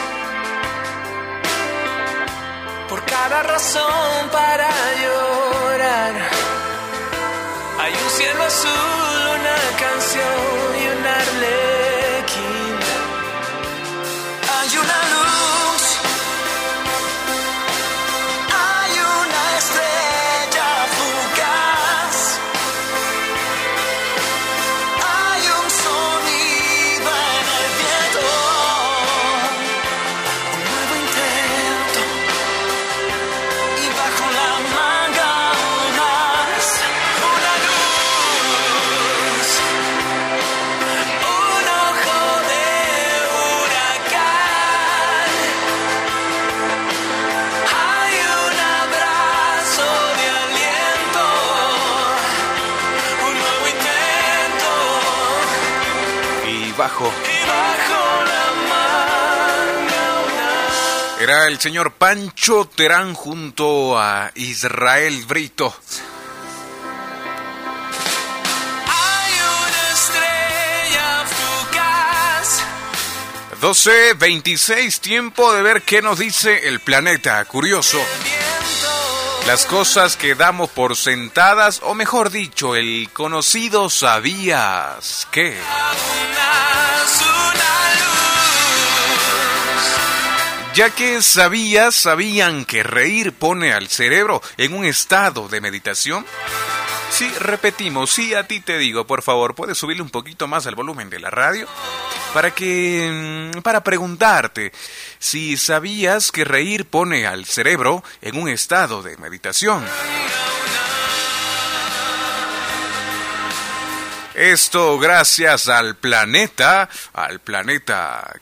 Por cada razón para llorar, hay un cielo azul, una canción y un arlequín. Hay una luz, hay una estrella fugaz, hay un sonido en el viento, un nuevo intento, y bajo la manga una luz, un ojo de huracán, hay un abrazo de aliento, un nuevo intento, Y bajo. y bajo la manga una. Era el señor Pancho Terán junto a Israel Brito. Hay una estrella fugaz, 12:26, tiempo de ver qué nos dice el planeta curioso. Las cosas que damos por sentadas, o mejor dicho, el conocido ¿sabías qué? Ya que sabían que reír pone al cerebro en un estado de meditación. Sí, repetimos, sí, a ti te digo, por favor, ¿puedes subirle un poquito más al volumen de la radio? Para preguntarte si sabías que reír pone al cerebro en un estado de meditación. Esto gracias al planeta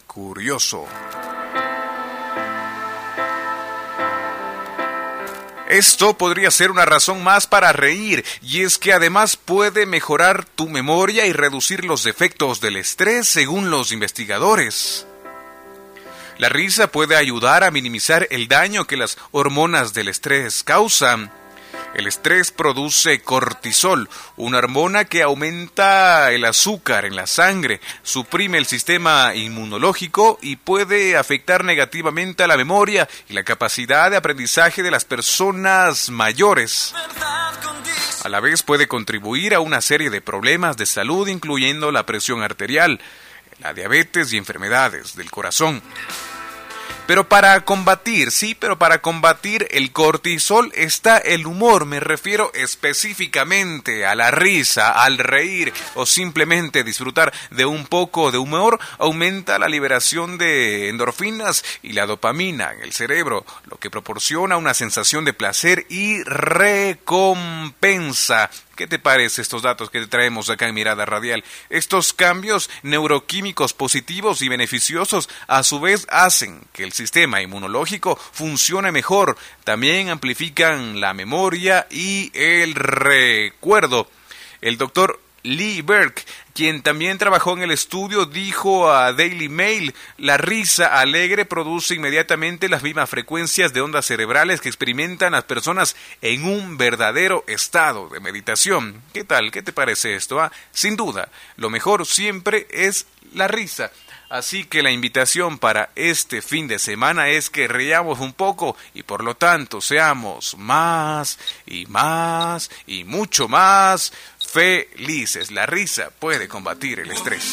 curioso. Esto podría ser una razón más para reír, y es que además puede mejorar tu memoria y reducir los efectos del estrés según los investigadores. La risa puede ayudar a minimizar el daño que las hormonas del estrés causan. El estrés produce cortisol, una hormona que aumenta el azúcar en la sangre, suprime el sistema inmunológico y puede afectar negativamente a la memoria y la capacidad de aprendizaje de las personas mayores. A la vez puede contribuir a una serie de problemas de salud, incluyendo la presión arterial, la diabetes y enfermedades del corazón. Pero para combatir el cortisol está el humor. Me refiero específicamente a la risa, al reír o simplemente disfrutar de un poco de humor. Aumenta la liberación de endorfinas y la dopamina en el cerebro, lo que proporciona una sensación de placer y recompensa. ¿Qué te parece estos datos que te traemos acá en Mirada Radial? Estos cambios neuroquímicos positivos y beneficiosos a su vez hacen que el sistema inmunológico funcione mejor. También amplifican la memoria y el recuerdo. El doctor Lee Berg, quien también trabajó en el estudio, dijo a Daily Mail: la risa alegre produce inmediatamente las mismas frecuencias de ondas cerebrales que experimentan las personas en un verdadero estado de meditación. ¿Qué tal? ¿Qué te parece esto? Sin duda, lo mejor siempre es la risa. Así que la invitación para este fin de semana es que riamos un poco y por lo tanto seamos más y mucho más felices. La risa puede combatir el estrés.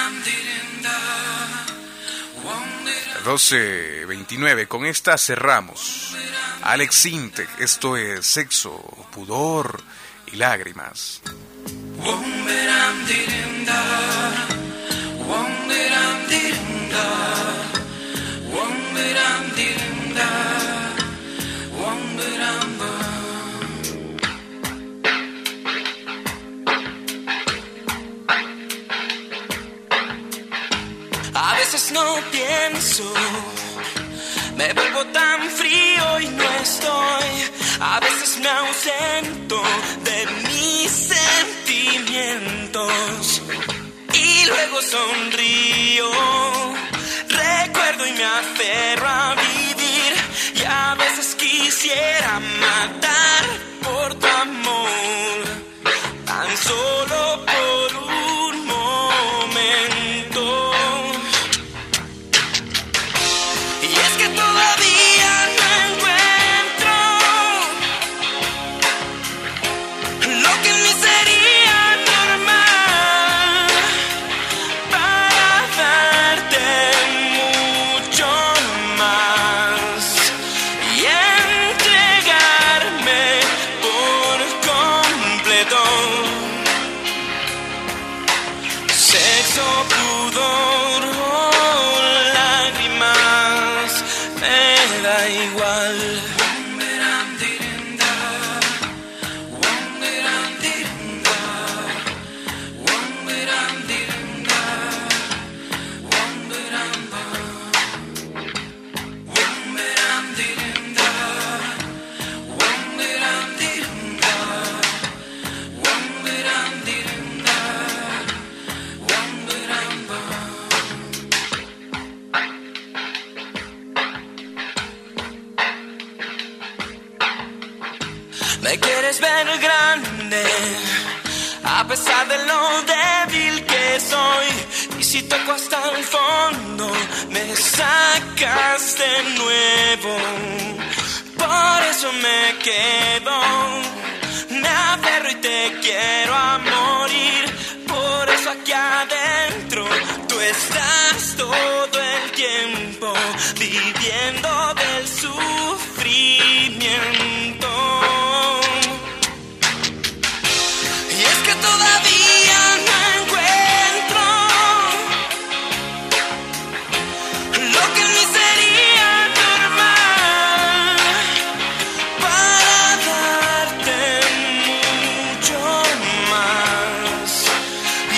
12:29, con esta cerramos. Alex Sintek, esto es Sexo, Pudor y Lágrimas. A veces no pienso, me vuelvo tan frío y no estoy. A veces me ausento de mis sentimientos y luego sonrío. Recuerdo y me aferro a vivir, y a veces quisiera matar por tu amor, tan solo por un momento. Y es que todavía no encuentro lo que en mí sería normal para darte mucho más y entregarme por completo. Sexo, pudor o lágrimas, me da igual. Me quieres ver grande, a pesar de lo débil que soy. Y si toco hasta el fondo, me sacas de nuevo. Por eso me quedo, me aferro y te quiero a morir. Por eso aquí adentro tú estás todo el tiempo, viviendo del sufrimiento. Y es que todavía no encuentro lo que en mí sería normal para darte mucho más y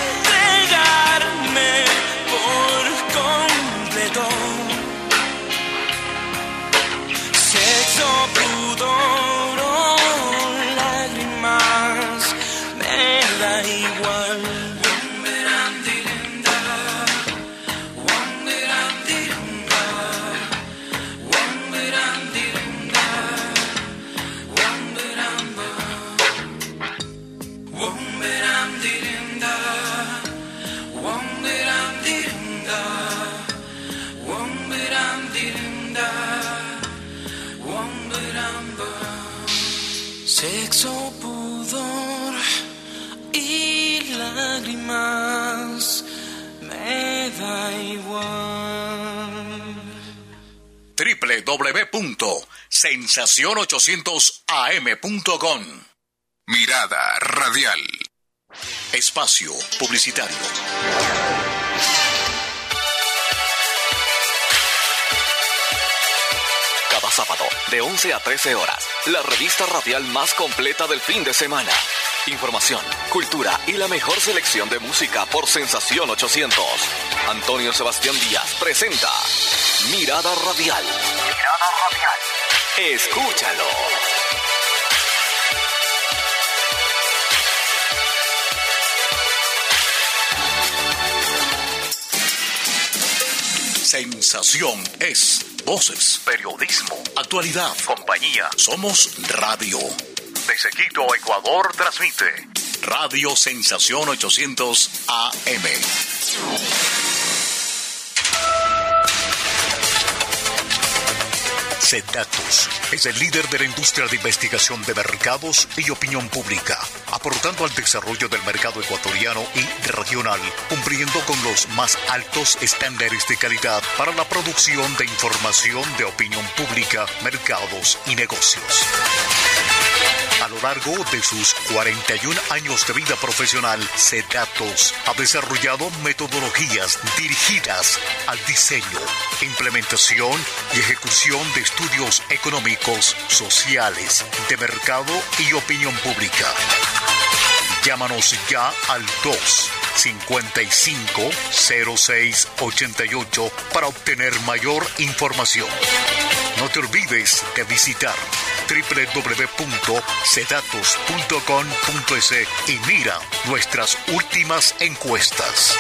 entregarme por completo. Sexo, pudor y lágrimas, me da igual. www.sensacion800am.com. Mirada Radial. Espacio publicitario. Cada sábado, de 11 a 13 horas, la revista radial más completa del fin de semana. Información, cultura y la mejor selección de música por Sensación 800. Antonio Sebastián Díaz presenta Mirada Radial. Mirada Radial. Escúchalo. Sensación es voces, Periodismo. actualidad, Compañía. somos radio. Desde Quito, Ecuador, transmite Radio Sensación 800 AM. Cedatos es el líder de la industria de investigación de mercados y opinión pública, aportando al desarrollo del mercado ecuatoriano y regional, cumpliendo con los más altos estándares de calidad para la producción de información de opinión pública, mercados y negocios. A lo largo de sus 41 años de vida profesional, Cedatos ha desarrollado metodologías dirigidas al diseño, implementación y ejecución de estudios económicos, sociales, de mercado y opinión pública. Llámanos ya al 255-0688 para obtener mayor información. No te olvides de visitar www.cedatos.com.es y mira nuestras últimas encuestas.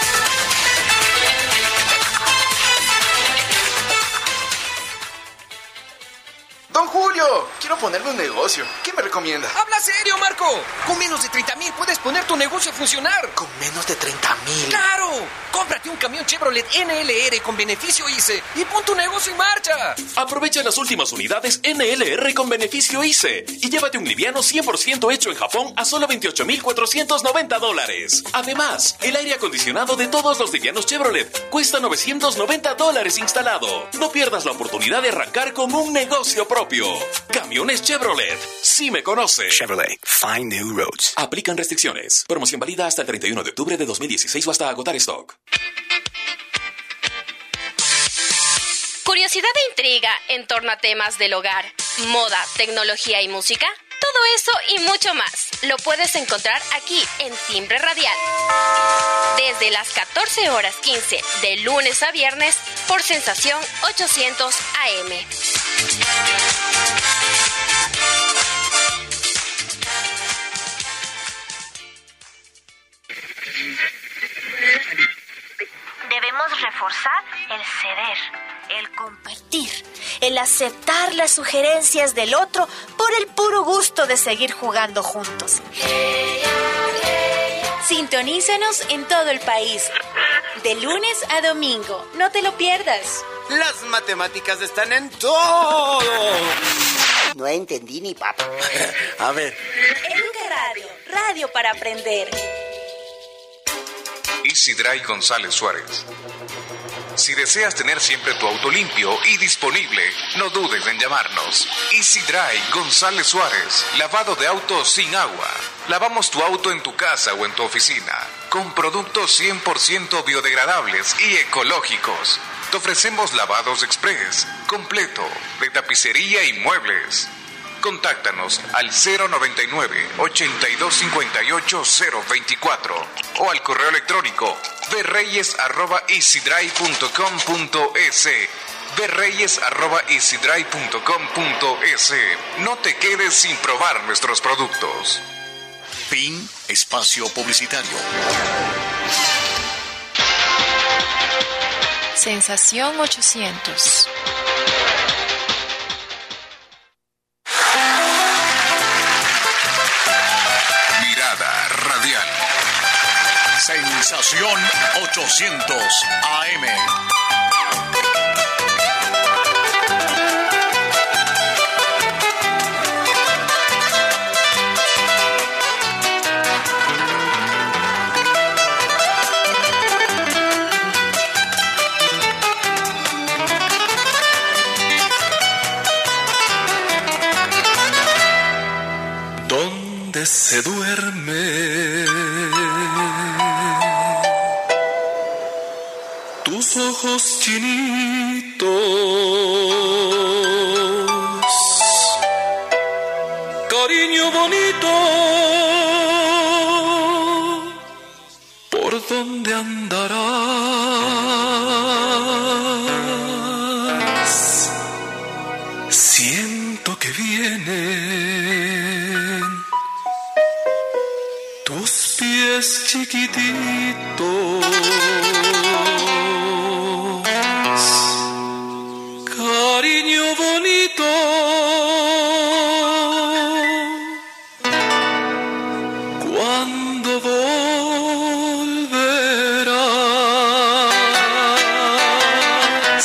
Don Julio, quiero ponerme un negocio. ¿Qué me recomienda? ¡Habla serio, Marco! Con menos de 30,000 puedes poner tu negocio a funcionar. ¿Con menos de 30,000? ¡Claro! Cómprate un camión Chevrolet NLR con beneficio ICE y pon tu negocio en marcha. Aprovecha las últimas unidades NLR con beneficio ICE y llévate un liviano 100% hecho en Japón a solo $28,490. Además, el aire acondicionado de todos los livianos Chevrolet cuesta $990 instalado. No pierdas la oportunidad de arrancar con un negocio propio. Camiones Chevrolet. Sí me conoce. Chevrolet, find new roads. Aplican restricciones. Promoción válida hasta el 31 de octubre de 2016 o hasta agotar stock. Curiosidad e intriga en torno a temas del hogar, moda, tecnología y música. Todo eso y mucho más lo puedes encontrar aquí en Timbre Radial. Desde las 14:15 de lunes a viernes por Sensación 800 AM. Debemos reforzar el ceder, el compartir, el aceptar las sugerencias del otro por el puro gusto de seguir jugando juntos. Sintonízanos en todo el país, de lunes a domingo. No te lo pierdas. Las matemáticas están en todo. No entendí ni papa. A ver. Educa Radio, radio para aprender. Isidray González Suárez. Si deseas tener siempre tu auto limpio y disponible, no dudes en llamarnos. Isidray González Suárez, lavado de autos sin agua. Lavamos tu auto en tu casa o en tu oficina, con productos 100% biodegradables y ecológicos. Te ofrecemos lavados express, completo, de tapicería y muebles. Contáctanos al 099-8258-024 o al correo electrónico berreyes@isidray.com.es. berreyes@isidray.com.es. No te quedes sin probar nuestros productos. Fin espacio publicitario. Sensación 800. Mirada Radial. Sensación 800 AM. se duerme. Tus ojos chinitos, cariño bonito, ¿por dónde andarás? Siento que vienen tus pies chiquititos, cariño bonito, ¿cuándo volverás?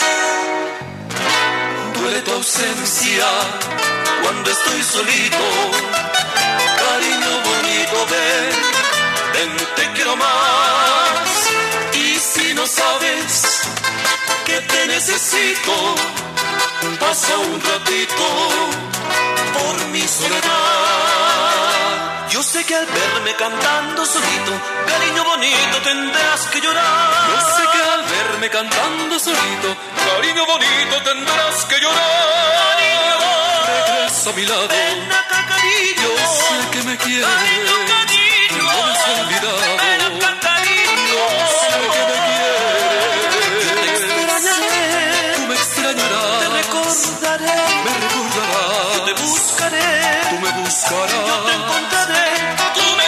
Duele tu ausencia cuando estoy solito, cariño bonito, ven, te quiero más. Y si no sabes que te necesito, pasa un ratito por mi soledad. Yo sé que al verme cantando solito, cariño bonito, tendrás que llorar. Yo sé que al verme cantando solito, cariño bonito, tendrás que llorar. Regresa a mi lado, ven acá, cariño. Yo sé que me quieres, cariño, cariño. No me has olvidado, ven acá, cariño. Yo sé que me quieres. Yo te extrañaré, tú me extrañarás. Te recordaré, me recordarás. Yo te buscaré, tú me buscarás. Yo te encontraré, tú me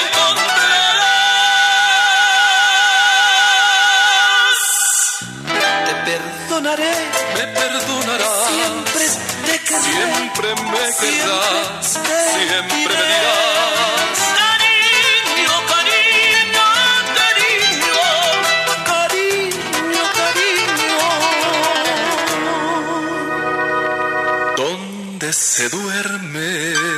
encontrarás. Te perdonaré, me perdonarás. Siempre te querré, siempre me querrás, siempre me dirás. Cariño, cariño, cariño, cariño, cariño. ¿Dónde se duerme?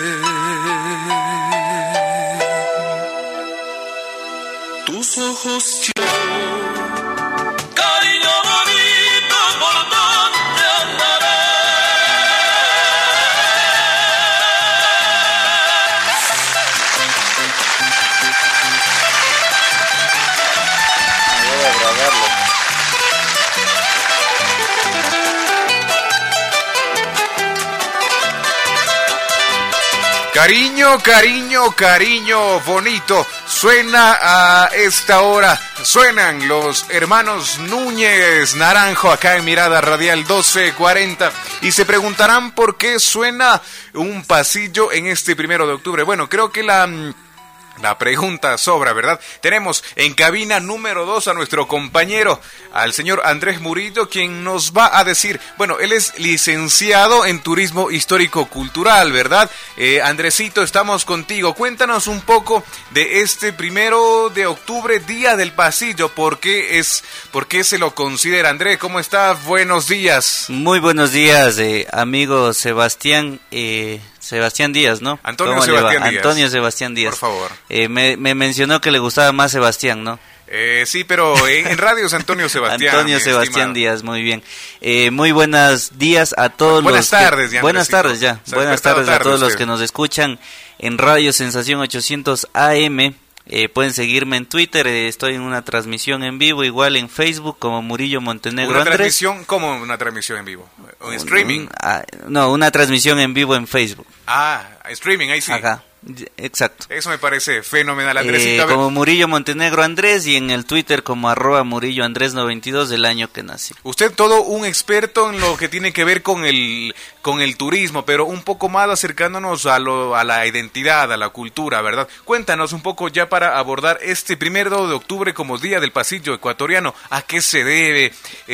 Tus ojos cariño bonito, ¿por dónde andarás? Voy a grabarlo. Cariño, cariño, cariño bonito. Suena a esta hora, suenan los hermanos Núñez Naranjo acá en Mirada Radial 1240 y se preguntarán por qué suena un pasillo en este 1 de octubre. Bueno, creo que la pregunta sobra, ¿verdad? Tenemos en cabina número 2 a nuestro compañero, al señor Andrés Murillo, quien nos va a decir, bueno, él es licenciado en Turismo Histórico-Cultural, ¿verdad? Andresito, estamos contigo. Cuéntanos un poco de este 1 de octubre, Día del Pasillo. ¿Por qué se lo considera? Andrés, ¿cómo estás? Buenos días. Muy buenos días, amigo Sebastián. Sebastián Díaz, ¿no? Antonio Sebastián Díaz. Antonio Sebastián Díaz. Por favor. Me mencionó que le gustaba más Sebastián, ¿no? Sí, pero en radio es Antonio Sebastián. Antonio Sebastián Díaz, muy bien. Muy buenos días a todos buenas tardes, ya. Buenas tardes ya. Buenas tardes a todos los que nos escuchan en Radio Sensación 800 AM. Pueden seguirme en Twitter, estoy en una transmisión en vivo, igual en Facebook como Murillo Montenegro Andrés. ¿Cómo una transmisión en vivo? ¿En streaming? No, una transmisión en vivo en Facebook. Streaming, ahí sí. Ajá, exacto. Eso me parece fenomenal, Andresito. Como Murillo Montenegro Andrés y en el Twitter como @Murillo Andrés 92 del año que nací. Usted todo un experto en lo que tiene que ver con el turismo, pero un poco más acercándonos a la identidad, a la cultura, ¿verdad? Cuéntanos un poco ya para abordar este 1 de octubre como Día del Pasillo Ecuatoriano. ¿A qué se debe?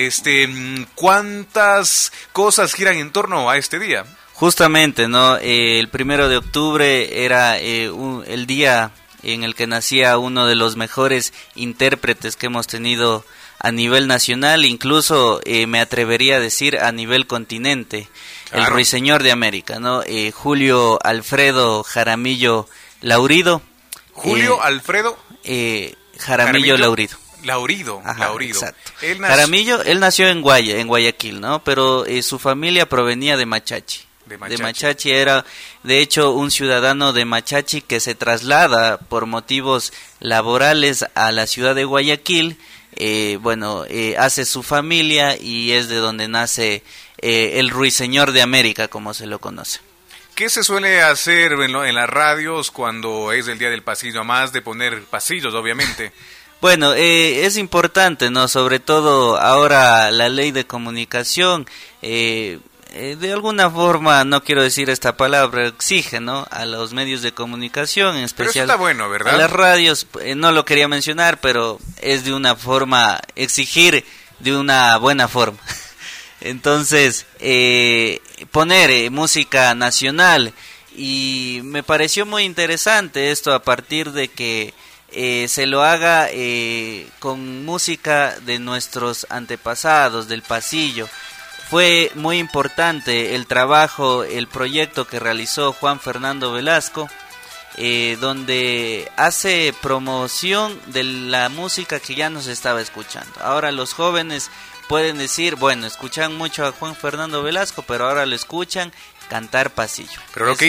¿Cuántas cosas giran en torno a este día? Justamente, ¿no? El 1 de octubre era el día en el que nacía uno de los mejores intérpretes que hemos tenido a nivel nacional, incluso me atrevería a decir a nivel continente, claro. El Ruiseñor de América, ¿no? Julio Alfredo Jaramillo Laurido. Julio Alfredo Jaramillo Laurido. Laurido. Exacto. Jaramillo, él nació en Guayaquil, ¿no? Pero su familia provenía de Machachi. de Machachi. Era, de hecho, un ciudadano de Machachi que se traslada por motivos laborales a la ciudad de Guayaquil. Hace su familia y es de donde nace el Ruiseñor de América, como se lo conoce. ¿Qué se suele hacer en las radios cuando es el Día del Pasillo, a más de poner pasillos, obviamente? Bueno, es importante, ¿no? Sobre todo ahora la ley de comunicación, de alguna forma, no quiero decir esta palabra, exige, ¿no? A los medios de comunicación, en especial. Pero eso está bueno, ¿verdad? A las radios, no lo quería mencionar, pero es de una forma, exigir de una buena forma. Entonces, poner música nacional, y me pareció muy interesante esto a partir de que se lo haga con música de nuestros antepasados, del pasillo. Fue muy importante el trabajo, el proyecto que realizó Juan Fernando Velasco, donde hace promoción de la música que ya nos estaba escuchando. Ahora los jóvenes pueden decir, bueno, escuchan mucho a Juan Fernando Velasco, pero ahora lo escuchan cantar pasillo. Pero lo que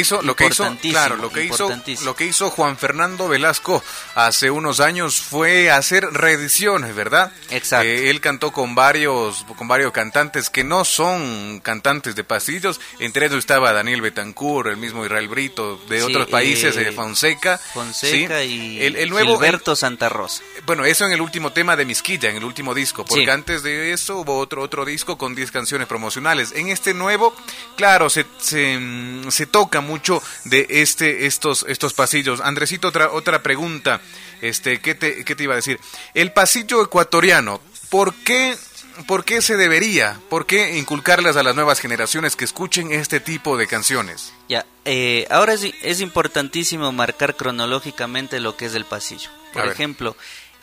hizo Juan Fernando Velasco hace unos años fue hacer reediciones, ¿verdad? Exacto. Él cantó con varios cantantes que no son cantantes de pasillos, entre ellos estaba Daniel Betancourt, el mismo Israel Brito, de otros países, Fonseca, ¿sí? Y el nuevo Gilberto Santa Rosa. Bueno, eso en el último tema de Misquilla, en el último disco, porque antes de eso hubo otro disco con 10 canciones promocionales. En este nuevo, claro, se toca mucho de estos pasillos. Andresito, otra pregunta, ¿qué te iba a decir? El pasillo ecuatoriano, ¿por qué se debería, por qué inculcarlas a las nuevas generaciones que escuchen este tipo de canciones? Ya, ahora es importantísimo marcar cronológicamente lo que es el pasillo. Por ejemplo,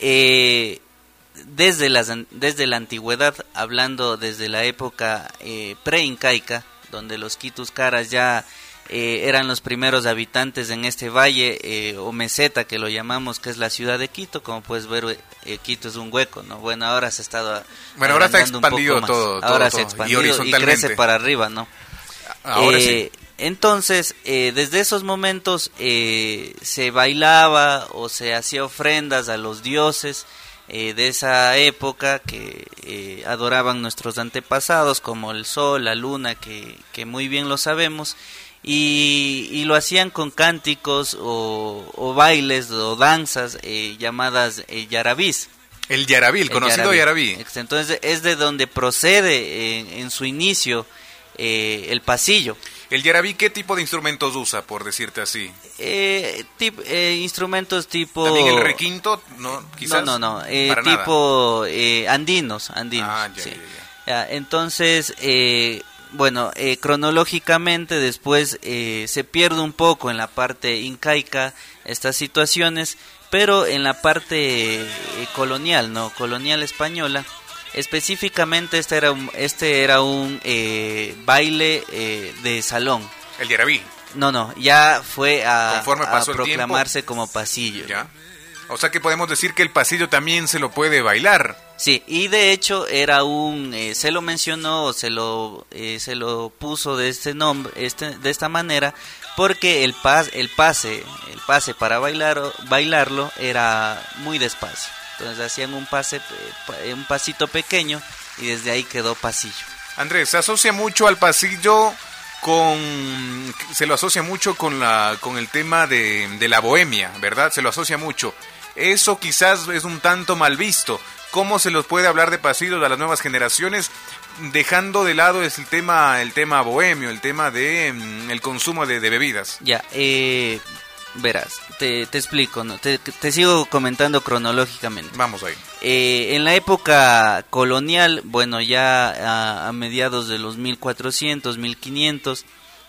desde la antigüedad, hablando desde la época pre-incaica, donde los Quitus Caras ya eran los primeros habitantes en este valle o meseta que lo llamamos, que es la ciudad de Quito. Como puedes ver, Quito es un hueco, ¿no? Bueno, ahora se ha estado ahora está expandido todo. Ahora se ha expandido y crece para arriba, ¿no? Ahora sí. Entonces, desde esos momentos se bailaba o se hacía ofrendas a los dioses de esa época que adoraban nuestros antepasados, como el sol, la luna, que muy bien lo sabemos, y lo hacían con cánticos o bailes o danzas llamadas yarabís. El yarabí, el conocido yarabí. Entonces es de donde procede en su inicio el pasillo. ¿El yarabí qué tipo de instrumentos usa, por decirte así? Instrumentos tipo... ¿También el requinto? ¿No? ¿Quizás? No. Tipo andinos. Sí. Ya, entonces, cronológicamente después se pierde un poco en la parte incaica estas situaciones, pero en la parte colonial, ¿no? Colonial española. Específicamente este era un baile de salón. El yarabí. No, ya fue a proclamarse como pasillo. ¿Ya? O sea que podemos decir que el pasillo también se lo puede bailar. Sí, y de hecho era se lo mencionó, o se lo puso de este nombre, de esta manera, porque el pase para bailarlo era muy despacio. Entonces hacían un pasito pequeño y desde ahí quedó pasillo. Andrés, se asocia mucho al pasillo se lo asocia mucho con el tema de la bohemia, ¿verdad? Se lo asocia mucho. Eso quizás es un tanto mal visto. ¿Cómo se los puede hablar de pasillos a las nuevas generaciones, dejando de lado el tema bohemio, el tema de el consumo de bebidas? Ya, verás, te explico, ¿no? Te sigo comentando cronológicamente. Vamos ahí. En la época colonial, ya a mediados de los 1400, 1500,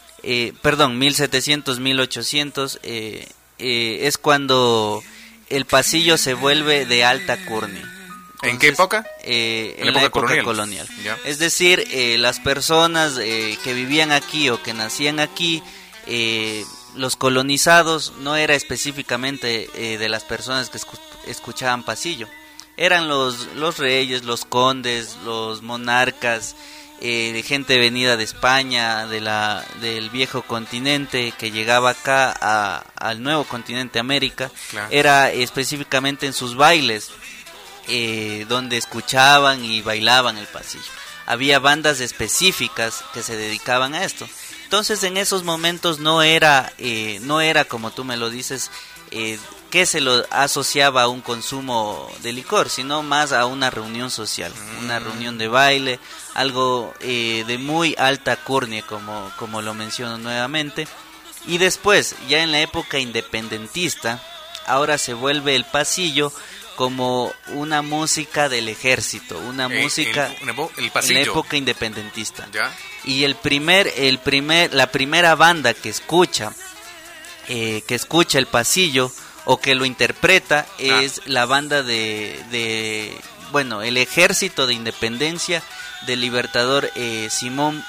1700, 1800, es cuando el pasillo se vuelve de alta curnia. Entonces, ¿en qué época? En la época colonial. Es decir, las personas que vivían aquí o que nacían aquí, los colonizados no era específicamente de las personas que escuchaban pasillo. Eran los reyes, los condes, los monarcas, gente venida de España, del viejo continente, que llegaba acá al nuevo continente América. Claro. Era específicamente en sus bailes, donde escuchaban y bailaban el pasillo. Había bandas específicas que se dedicaban a esto. Entonces en esos momentos no era como tú me lo dices, que se lo asociaba a un consumo de licor, sino más a una reunión social, una reunión de baile, algo de muy alta curnia, como lo menciono nuevamente. Y después, ya en la época independentista, ahora se vuelve el pasillo como una música del ejército, una música el pasillo. En la época independentista. ¿Ya? Y la primera banda que escucha el pasillo o que lo interpreta es la banda el Ejército de Independencia del Libertador Simón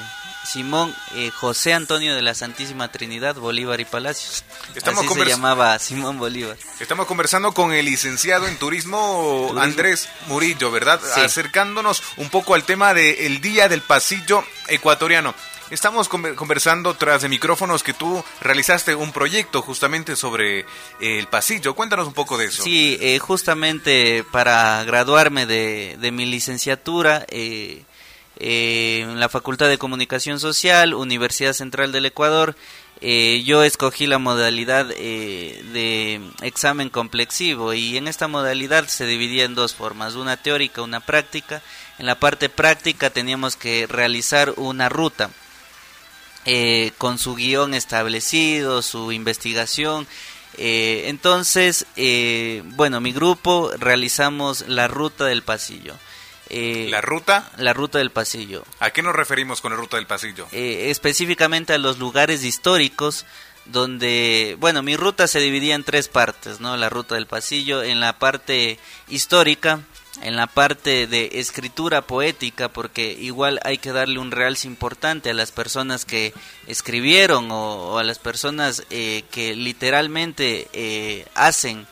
José Antonio de la Santísima Trinidad Bolívar y Palacios. Se llamaba Simón Bolívar. Estamos conversando con el licenciado en turismo Andrés Murillo, ¿verdad? Sí. Acercándonos un poco al tema del Día del Pasillo Ecuatoriano. Estamos conversando tras de micrófonos que tú realizaste un proyecto justamente sobre el pasillo. Cuéntanos un poco de eso. Sí, justamente para graduarme de mi licenciatura en la Facultad de Comunicación Social, Universidad Central del Ecuador, yo escogí la modalidad de examen complexivo, y en esta modalidad se dividía en dos formas, una teórica, una práctica. En la parte práctica teníamos que realizar una ruta con su guión establecido, su investigación. Entonces, mi grupo realizamos la ruta del pasillo. ¿La ruta? La ruta del pasillo. ¿A qué nos referimos con la ruta del pasillo? Específicamente a los lugares históricos donde, mi ruta se dividía en 3 partes, ¿no? La ruta del pasillo, en la parte histórica, en la parte de escritura poética, porque igual hay que darle un realce importante a las personas que escribieron o a las personas que literalmente hacen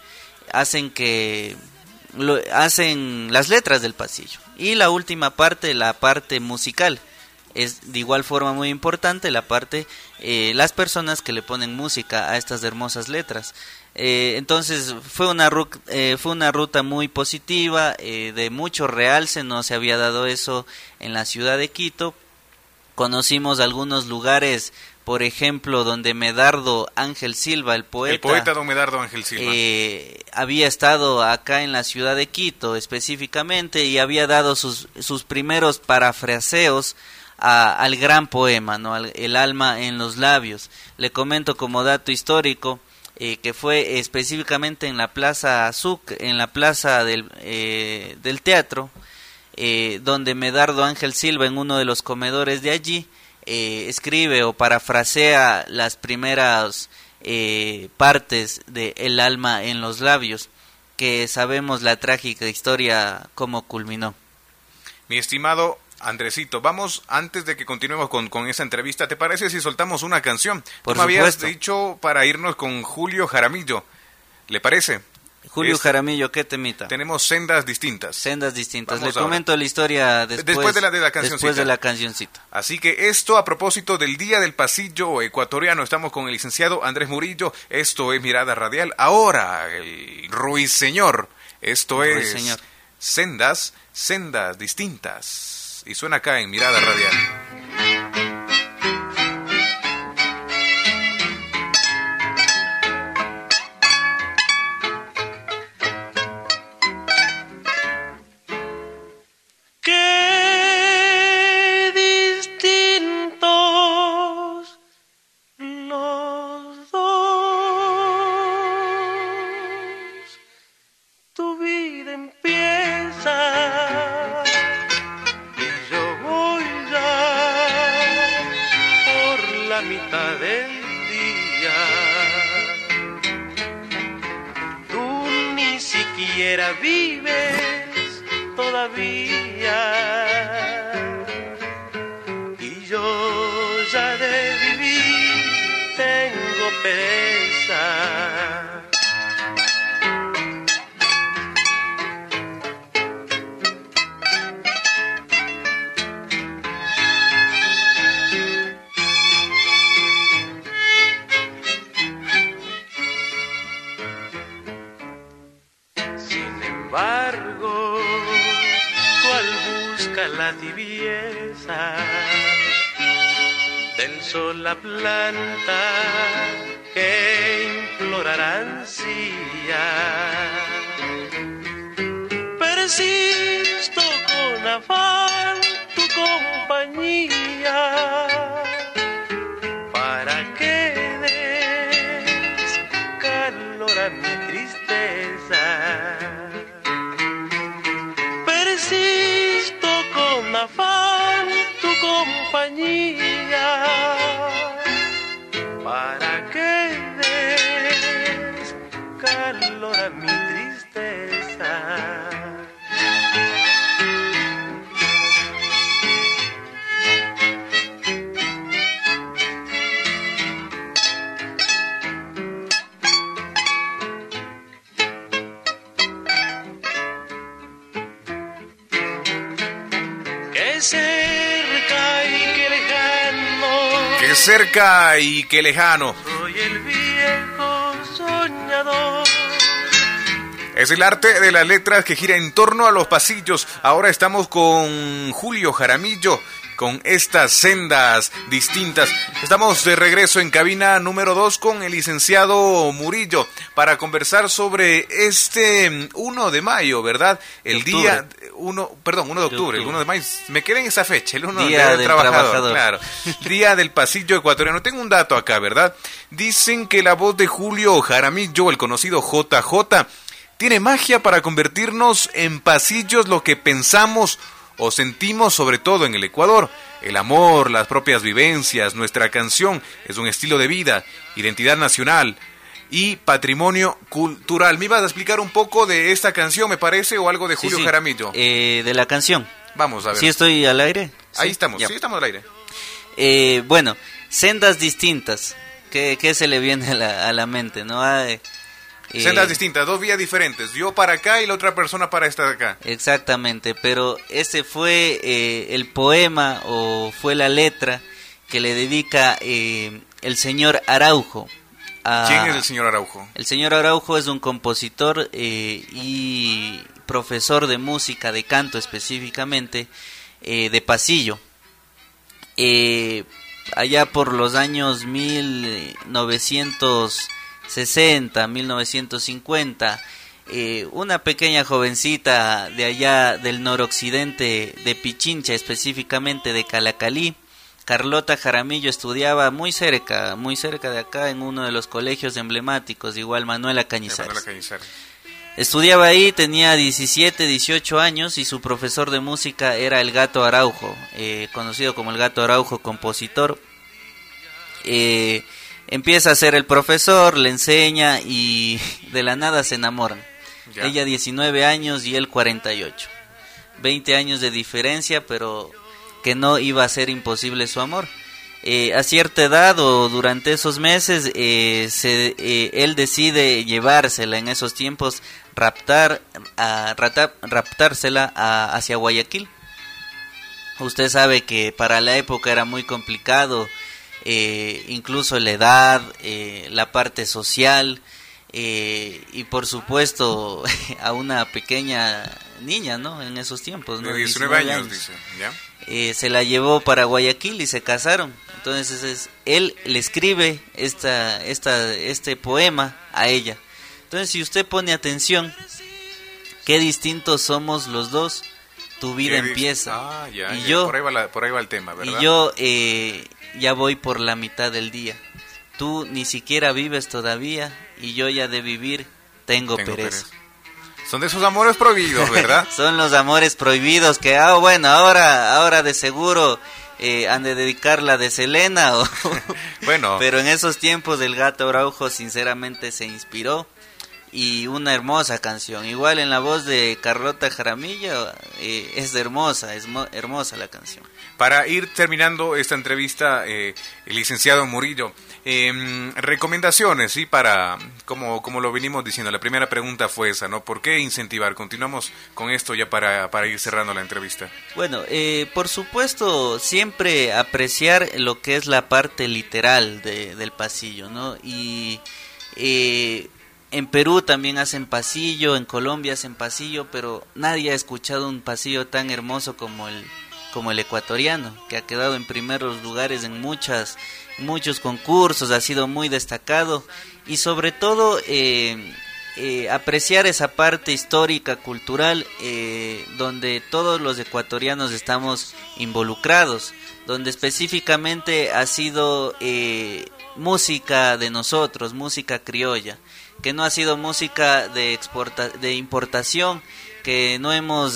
las letras del pasillo. Y la última parte, la parte musical, es de igual forma muy importante, la parte las personas que le ponen música a estas hermosas letras. Entonces fue una ruta muy positiva, de mucho realce, no se había dado eso en la ciudad de Quito. Conocimos algunos lugares, por ejemplo, donde Medardo Ángel Silva, el poeta don Medardo Ángel Silva, había estado acá en la ciudad de Quito específicamente, y había dado sus primeros parafraseos al gran poema, ¿no? El alma en los labios. Le comento como dato histórico que fue específicamente en la Plaza en la plaza del teatro, donde Medardo Ángel Silva, en uno de los comedores de allí, escribe o parafrasea las primeras partes de El alma en los labios, que sabemos la trágica historia cómo culminó. Mi estimado Andresito, vamos, antes de que continuemos con esa entrevista, ¿te parece si soltamos una canción? Por Tú me habías supuesto. dicho para irnos con Julio Jaramillo, ¿le parece? Julio Jaramillo, ¿qué temita? Tenemos Sendas Distintas. Sendas Distintas. Vamos Le comento la historia después de la cancioncita. Después de la cancioncita. Así que esto a propósito del Día del Pasillo Ecuatoriano. Estamos con el licenciado Andrés Murillo. Esto es Mirada Radial. Ahora, el Ruiseñor. Esto es Ruiseñor. Sendas Distintas. Y suena acá en Mirada Radial. Qué distintos los dos. Tu vida empieza y yo voy ya por la mitad del día. Tú ni siquiera vives todavía, y yo ya de vivir tengo pereza. busca la tibieza del sol, la planta que implorará ansía. Persisto con afán tu compañía para que des calor a mi tristeza. Persisto con afán tu compañía para que des calor a mi tristeza. Cerca y que lejano. Que cerca y que lejano. Soy el viejo soñador. Es el arte de las letras que gira en torno a los pasillos. Ahora estamos con Julio Jaramillo, con estas sendas distintas. Estamos de regreso en cabina número 2 con el licenciado Murillo para conversar sobre este 1 de mayo, ¿verdad? El día 1 de octubre, el 1 de mayo. Me quedé en esa fecha, el 1 Día del Trabajador. Claro. Día del Pasillo Ecuatoriano. Tengo un dato acá, ¿verdad? Dicen que la voz de Julio Jaramillo, el conocido JJ, tiene magia para convertirnos en pasillos lo que pensamos o sentimos, sobre todo en el Ecuador. El amor, las propias vivencias, nuestra canción es un estilo de vida, identidad nacional y patrimonio cultural. ¿Me ibas a explicar un poco de esta canción, me parece, o algo de Julio Jaramillo? De la canción. Vamos a ver. ¿Sí estoy al aire? Ahí ¿Sí? estamos, Ya. sí estamos al aire. Bueno, sendas distintas. ¿Qué se le viene a la mente, no? Sendas distintas, dos vías diferentes, yo para acá y la otra persona para esta de acá. Exactamente, pero ese fue el poema o fue la letra que le dedica el señor Araujo. ¿Quién es el señor Araujo? El señor Araujo es un compositor y profesor de música, de canto específicamente, de pasillo. Allá por los años 1960, 1950, una pequeña jovencita de allá del noroccidente de Pichincha, específicamente de Calacalí, Carlota Jaramillo, estudiaba muy cerca de acá en uno de los colegios emblemáticos, igual Manuela Cañizares. Estudiaba ahí, tenía 17, 18 años y su profesor de música era el Gato Araujo, conocido como el Gato Araujo, compositor. Empieza a ser el profesor, le enseña y de la nada se enamoran. Ya. Ella 19 años y él 48. 20 años de diferencia, pero que no iba a ser imposible su amor. A cierta edad o durante esos meses, él decide llevársela en esos tiempos, raptársela hacia Guayaquil. Usted sabe que para la época era muy complicado, incluso la edad, la parte social, y por supuesto a una pequeña niña, ¿no? En esos tiempos, ¿no? De 19 años, dice, ¿ya? Se la llevó para Guayaquil y se casaron. Entonces él le escribe este poema a ella. Entonces, si usted pone atención, qué distintos somos los dos. Tu vida empieza. Y yo, por ahí va el tema, ¿verdad? Y yo ya voy por la mitad del día. Tú ni siquiera vives todavía y yo ya de vivir tengo pereza. Son de esos amores prohibidos, ¿verdad? Son los amores prohibidos que, bueno, ahora de seguro han de dedicarla de Selena. Bueno. Pero en esos tiempos el Gato Araujo sinceramente se inspiró. Y una hermosa canción, igual en la voz de Carlota Jaramillo, es hermosa la canción. Para ir terminando esta entrevista, el licenciado Murillo, recomendaciones, ¿sí? Para, como lo venimos diciendo, la primera pregunta fue esa, ¿no? ¿Por qué incentivar? Continuamos con esto ya para ir cerrando la entrevista. Bueno, por supuesto, siempre apreciar lo que es la parte literal del pasillo, ¿no? Y En Perú también hacen pasillo, en Colombia hacen pasillo, pero nadie ha escuchado un pasillo tan hermoso como el ecuatoriano, que ha quedado en primeros lugares en muchos concursos, ha sido muy destacado, y sobre todo apreciar esa parte histórica, cultural, donde todos los ecuatorianos estamos involucrados, donde específicamente ha sido música de nosotros, música criolla, que no ha sido música de importación, que no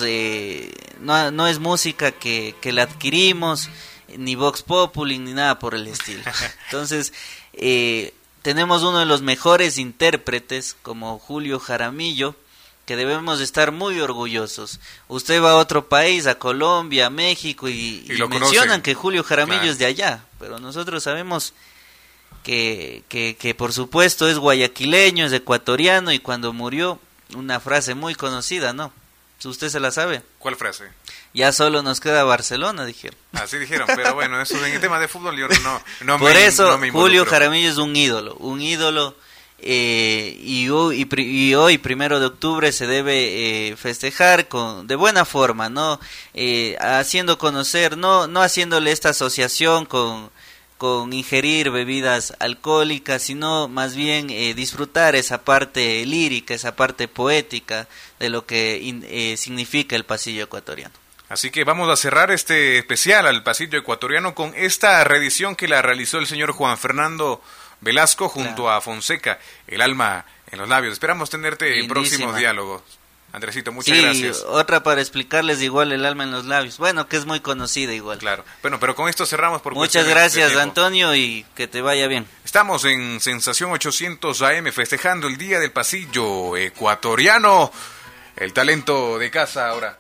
es música que la adquirimos, ni Vox Populi, ni nada por el estilo. Entonces, tenemos uno de los mejores intérpretes, como Julio Jaramillo, que debemos estar muy orgullosos. Usted va a otro país, a Colombia, a México, y mencionan que Julio Jaramillo es de allá, pero nosotros sabemos que por supuesto es guayaquileño, es ecuatoriano, y cuando murió, una frase muy conocida, ¿no? ¿Usted se la sabe? ¿Cuál frase? Ya solo nos queda Barcelona, dijeron. Así dijeron, pero bueno, eso en el tema de fútbol yo no por eso me Julio Jaramillo es un ídolo, y hoy, 1 de octubre, se debe festejar de buena forma, ¿no? Haciendo conocer, no haciéndole esta asociación con ingerir bebidas alcohólicas, sino más bien disfrutar esa parte lírica, esa parte poética de lo que significa el pasillo ecuatoriano. Así que vamos a cerrar este especial al pasillo ecuatoriano con esta reedición que la realizó el señor Juan Fernando Velasco junto a Fonseca, El alma en los labios. Esperamos tenerte en próximos diálogos. Andresito, muchas gracias. Otra para explicarles igual, El alma en los labios. Bueno, que es muy conocida igual. Claro. Bueno, pero con esto cerramos por muchas gracias, Antonio, y que te vaya bien. Estamos en Sensación 800 AM festejando el Día del Pasillo Ecuatoriano. El talento de casa ahora.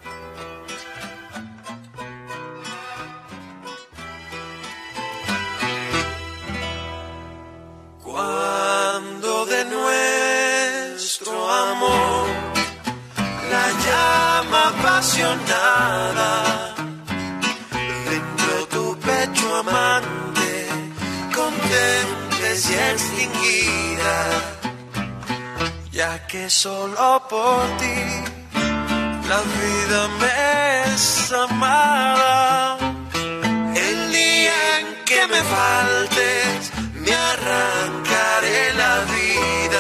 Cuando de nuestro amor la llama apasionada dentro de tu pecho amante contemples ya extinguida, ya que solo por ti la vida me es amada. El día en que me faltes me arrancaré la vida.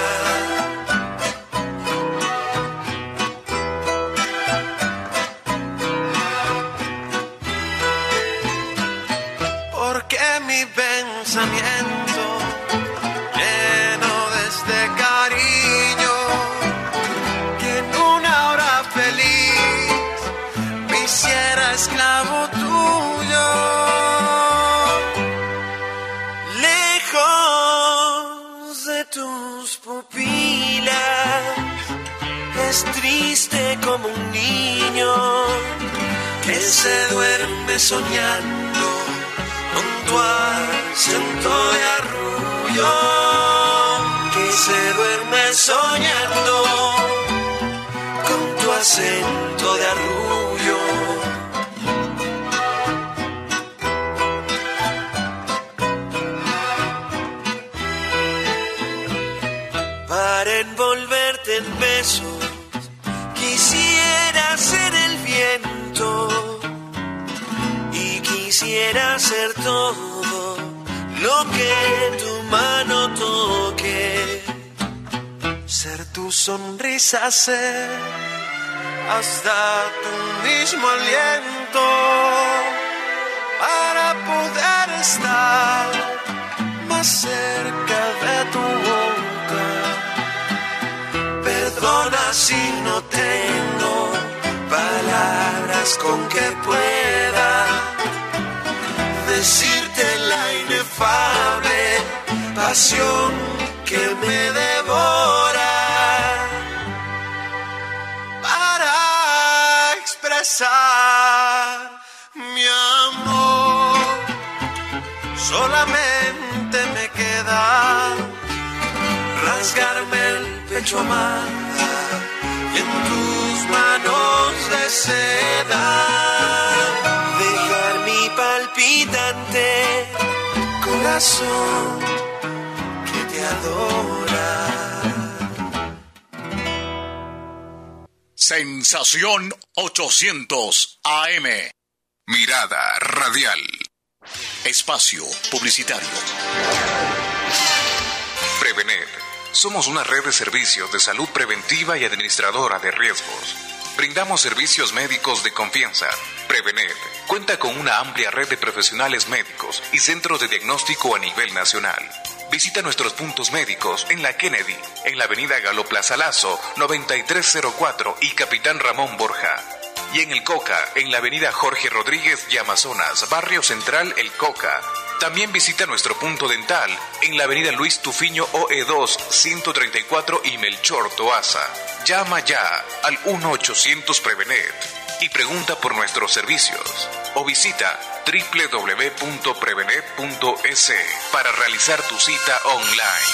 Porque mi pensamiento lleno de este cariño, que en una hora feliz me hiciera esclavo tuyo. Lejos de tus pupilas, es triste como un niño que se duerme soñando con tu acento de arrullo, que se duerme soñando con tu acento de arrullo. Para envolverte en besos quisiera ser el viento y quisiera ser todo lo que tu mano toque, ser tu sonrisa, ser hasta tu mismo aliento, para poder estar más cerca de tu boca. Perdona si no tengo palabras con que pueda decirte la inefable pasión que me devora, para expresar mi amor. Solamente me queda rasgarme el pecho, amada, y en tus manos de seda dejar mi palpitante corazón que te adora. Sensación 800 AM. Mirada Radial. Espacio publicitario. Prevenir. Somos una red de servicios de salud preventiva y administradora de riesgos. Brindamos servicios médicos de confianza. Prevenir cuenta con una amplia red de profesionales médicos y centros de diagnóstico a nivel nacional. Visita nuestros puntos médicos en la Kennedy, en la avenida Galo Plaza Lazo, 9304 y Capitán Ramón Borja. Y en el Coca, en la avenida Jorge Rodríguez y Amazonas, Barrio Central El Coca. También visita nuestro punto dental en la avenida Luis Tufiño OE2, 134 y Melchor Toaza. Llama ya al 1-800-PREVENET y pregunta por nuestros servicios. O visita www.prevenet.es para realizar tu cita online.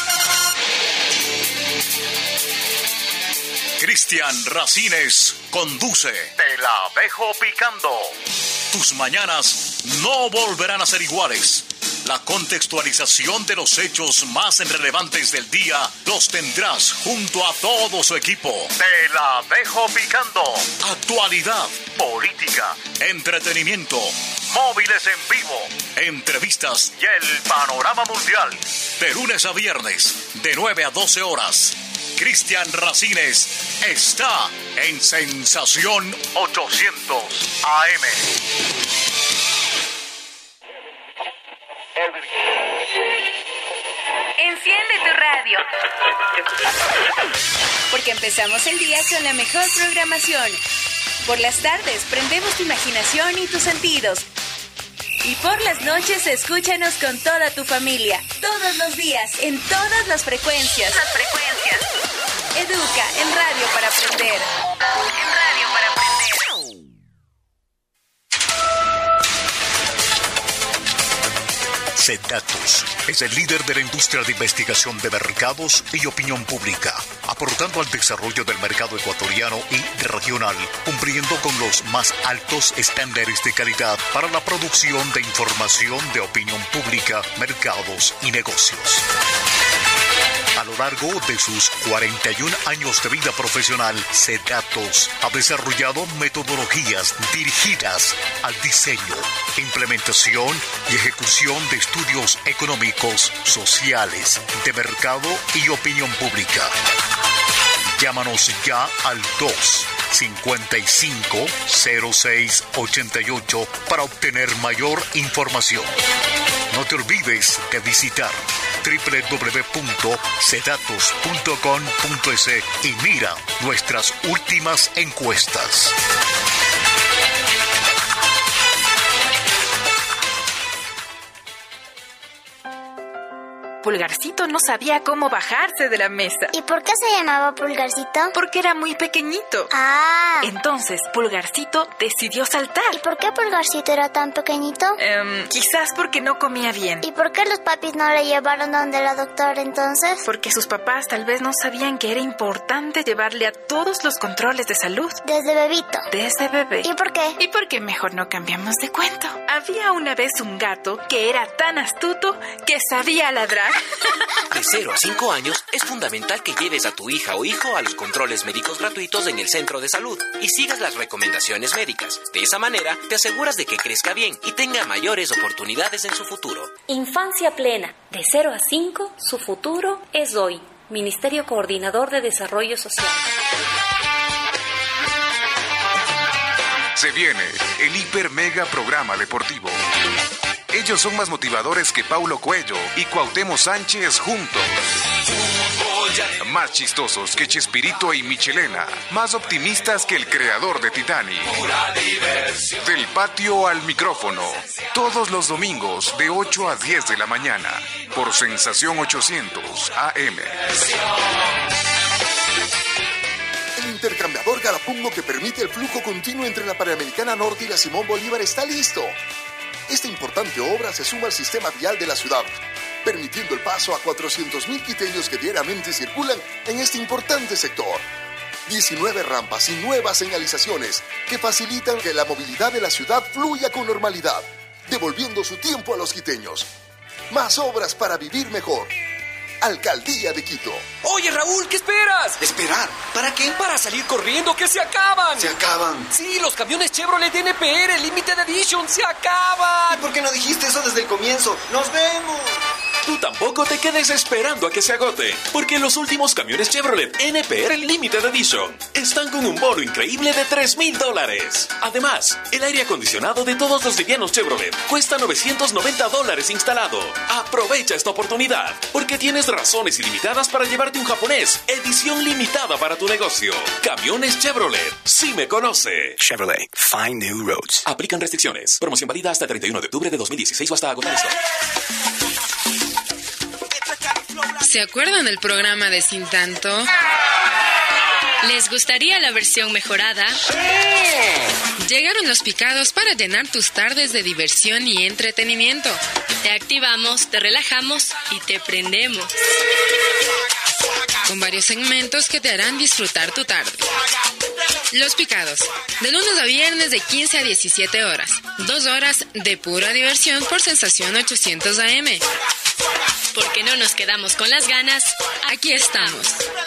Cristian Racines conduce Te la dejo picando. Tus mañanas no volverán a ser iguales. La contextualización de los hechos más relevantes del día los tendrás junto a todo su equipo. Te la dejo picando. Actualidad, política, entretenimiento, móviles en vivo, entrevistas y el panorama mundial. De lunes a viernes, de 9 a 12 horas. Cristian Racines está en Sensación 800 AM. Enciende tu radio. Porque empezamos el día con la mejor programación. Por las tardes prendemos tu imaginación y tus sentidos. Y por las noches escúchanos con toda tu familia. Todos los días, en todas las frecuencias. Educa en Radio para Aprender. CEDATOS es el líder de la industria de investigación de mercados y opinión pública, aportando al desarrollo del mercado ecuatoriano y regional, cumpliendo con los más altos estándares de calidad para la producción de información de opinión pública, mercados y negocios. A lo largo de sus 41 años de vida profesional, CEDATOS ha desarrollado metodologías dirigidas al diseño, implementación y ejecución de estudios económicos, sociales, de mercado y opinión pública. Llámanos ya al 255-0688 para obtener mayor información. No te olvides de visitar www.cedatos.com.es y mira nuestras últimas encuestas. Pulgarcito no sabía cómo bajarse de la mesa. ¿Y por qué se llamaba Pulgarcito? Porque era muy pequeñito. Ah. Entonces, Pulgarcito decidió saltar. ¿Y por qué Pulgarcito era tan pequeñito? Quizás porque no comía bien. ¿Y por qué los papis no le llevaron donde la doctora entonces? Porque sus papás tal vez no sabían que era importante llevarle a todos los controles de salud. Desde bebito. Desde bebé. ¿Y por qué? Y porque mejor no cambiamos de cuento. Había una vez un gato que era tan astuto que sabía ladrar. De 0 a 5 años es fundamental que lleves a tu hija o hijo a los controles médicos gratuitos en el centro de salud y sigas las recomendaciones médicas. De esa manera te aseguras de que crezca bien y tenga mayores oportunidades en su futuro. Infancia plena. De 0 a 5, su futuro es hoy. Ministerio Coordinador de Desarrollo Social. Se viene el hiper mega programa deportivo. Ellos son más motivadores que Paulo Coelho y Cuauhtémoc Sánchez juntos. Más chistosos que Chespirito y Michelena. Más optimistas que el creador de Titanic. Del patio al micrófono. Todos los domingos de 8 a 10 de la mañana. Por Sensación 800 AM. El intercambiador Garapungo que permite el flujo continuo entre la Panamericana Norte y la Simón Bolívar está listo. Esta importante obra se suma al sistema vial de la ciudad, permitiendo el paso a 400.000 quiteños que diariamente circulan en este importante sector. 19 rampas y nuevas señalizaciones que facilitan que la movilidad de la ciudad fluya con normalidad, devolviendo su tiempo a los quiteños. Más obras para vivir mejor. Alcaldía de Quito. Oye, Raúl, ¿qué esperas? ¿Esperar? ¿Para qué? Para salir corriendo, que se acaban. ¿Se acaban? Sí, los camiones Chevrolet NPR Limited Edition se acaban. ¿Y por qué no dijiste eso desde el comienzo? ¡Nos vemos! Tú tampoco te quedes esperando a que se agote, porque los últimos camiones Chevrolet NPR Limited Edition están con un bono increíble de $3,000. Además, el aire acondicionado de todos los livianos Chevrolet cuesta $990 instalado. Aprovecha esta oportunidad, porque tienes razones ilimitadas para llevarte un japonés, edición limitada para tu negocio. Camiones Chevrolet, sí me conoce. Chevrolet, find new roads. Aplican restricciones. Promoción válida hasta el 31 de octubre de 2016 o hasta agotar esto. ¿Se acuerdan del programa de Sin Tanto? ¿Les gustaría la versión mejorada? Llegaron los picados para llenar tus tardes de diversión y entretenimiento. Te activamos, te relajamos y te prendemos. Con varios segmentos que te harán disfrutar tu tarde. Los Picados, de lunes a viernes de 15 a 17 horas. 2 horas de pura diversión por Sensación 800 AM. Porque no nos quedamos con las ganas, aquí estamos.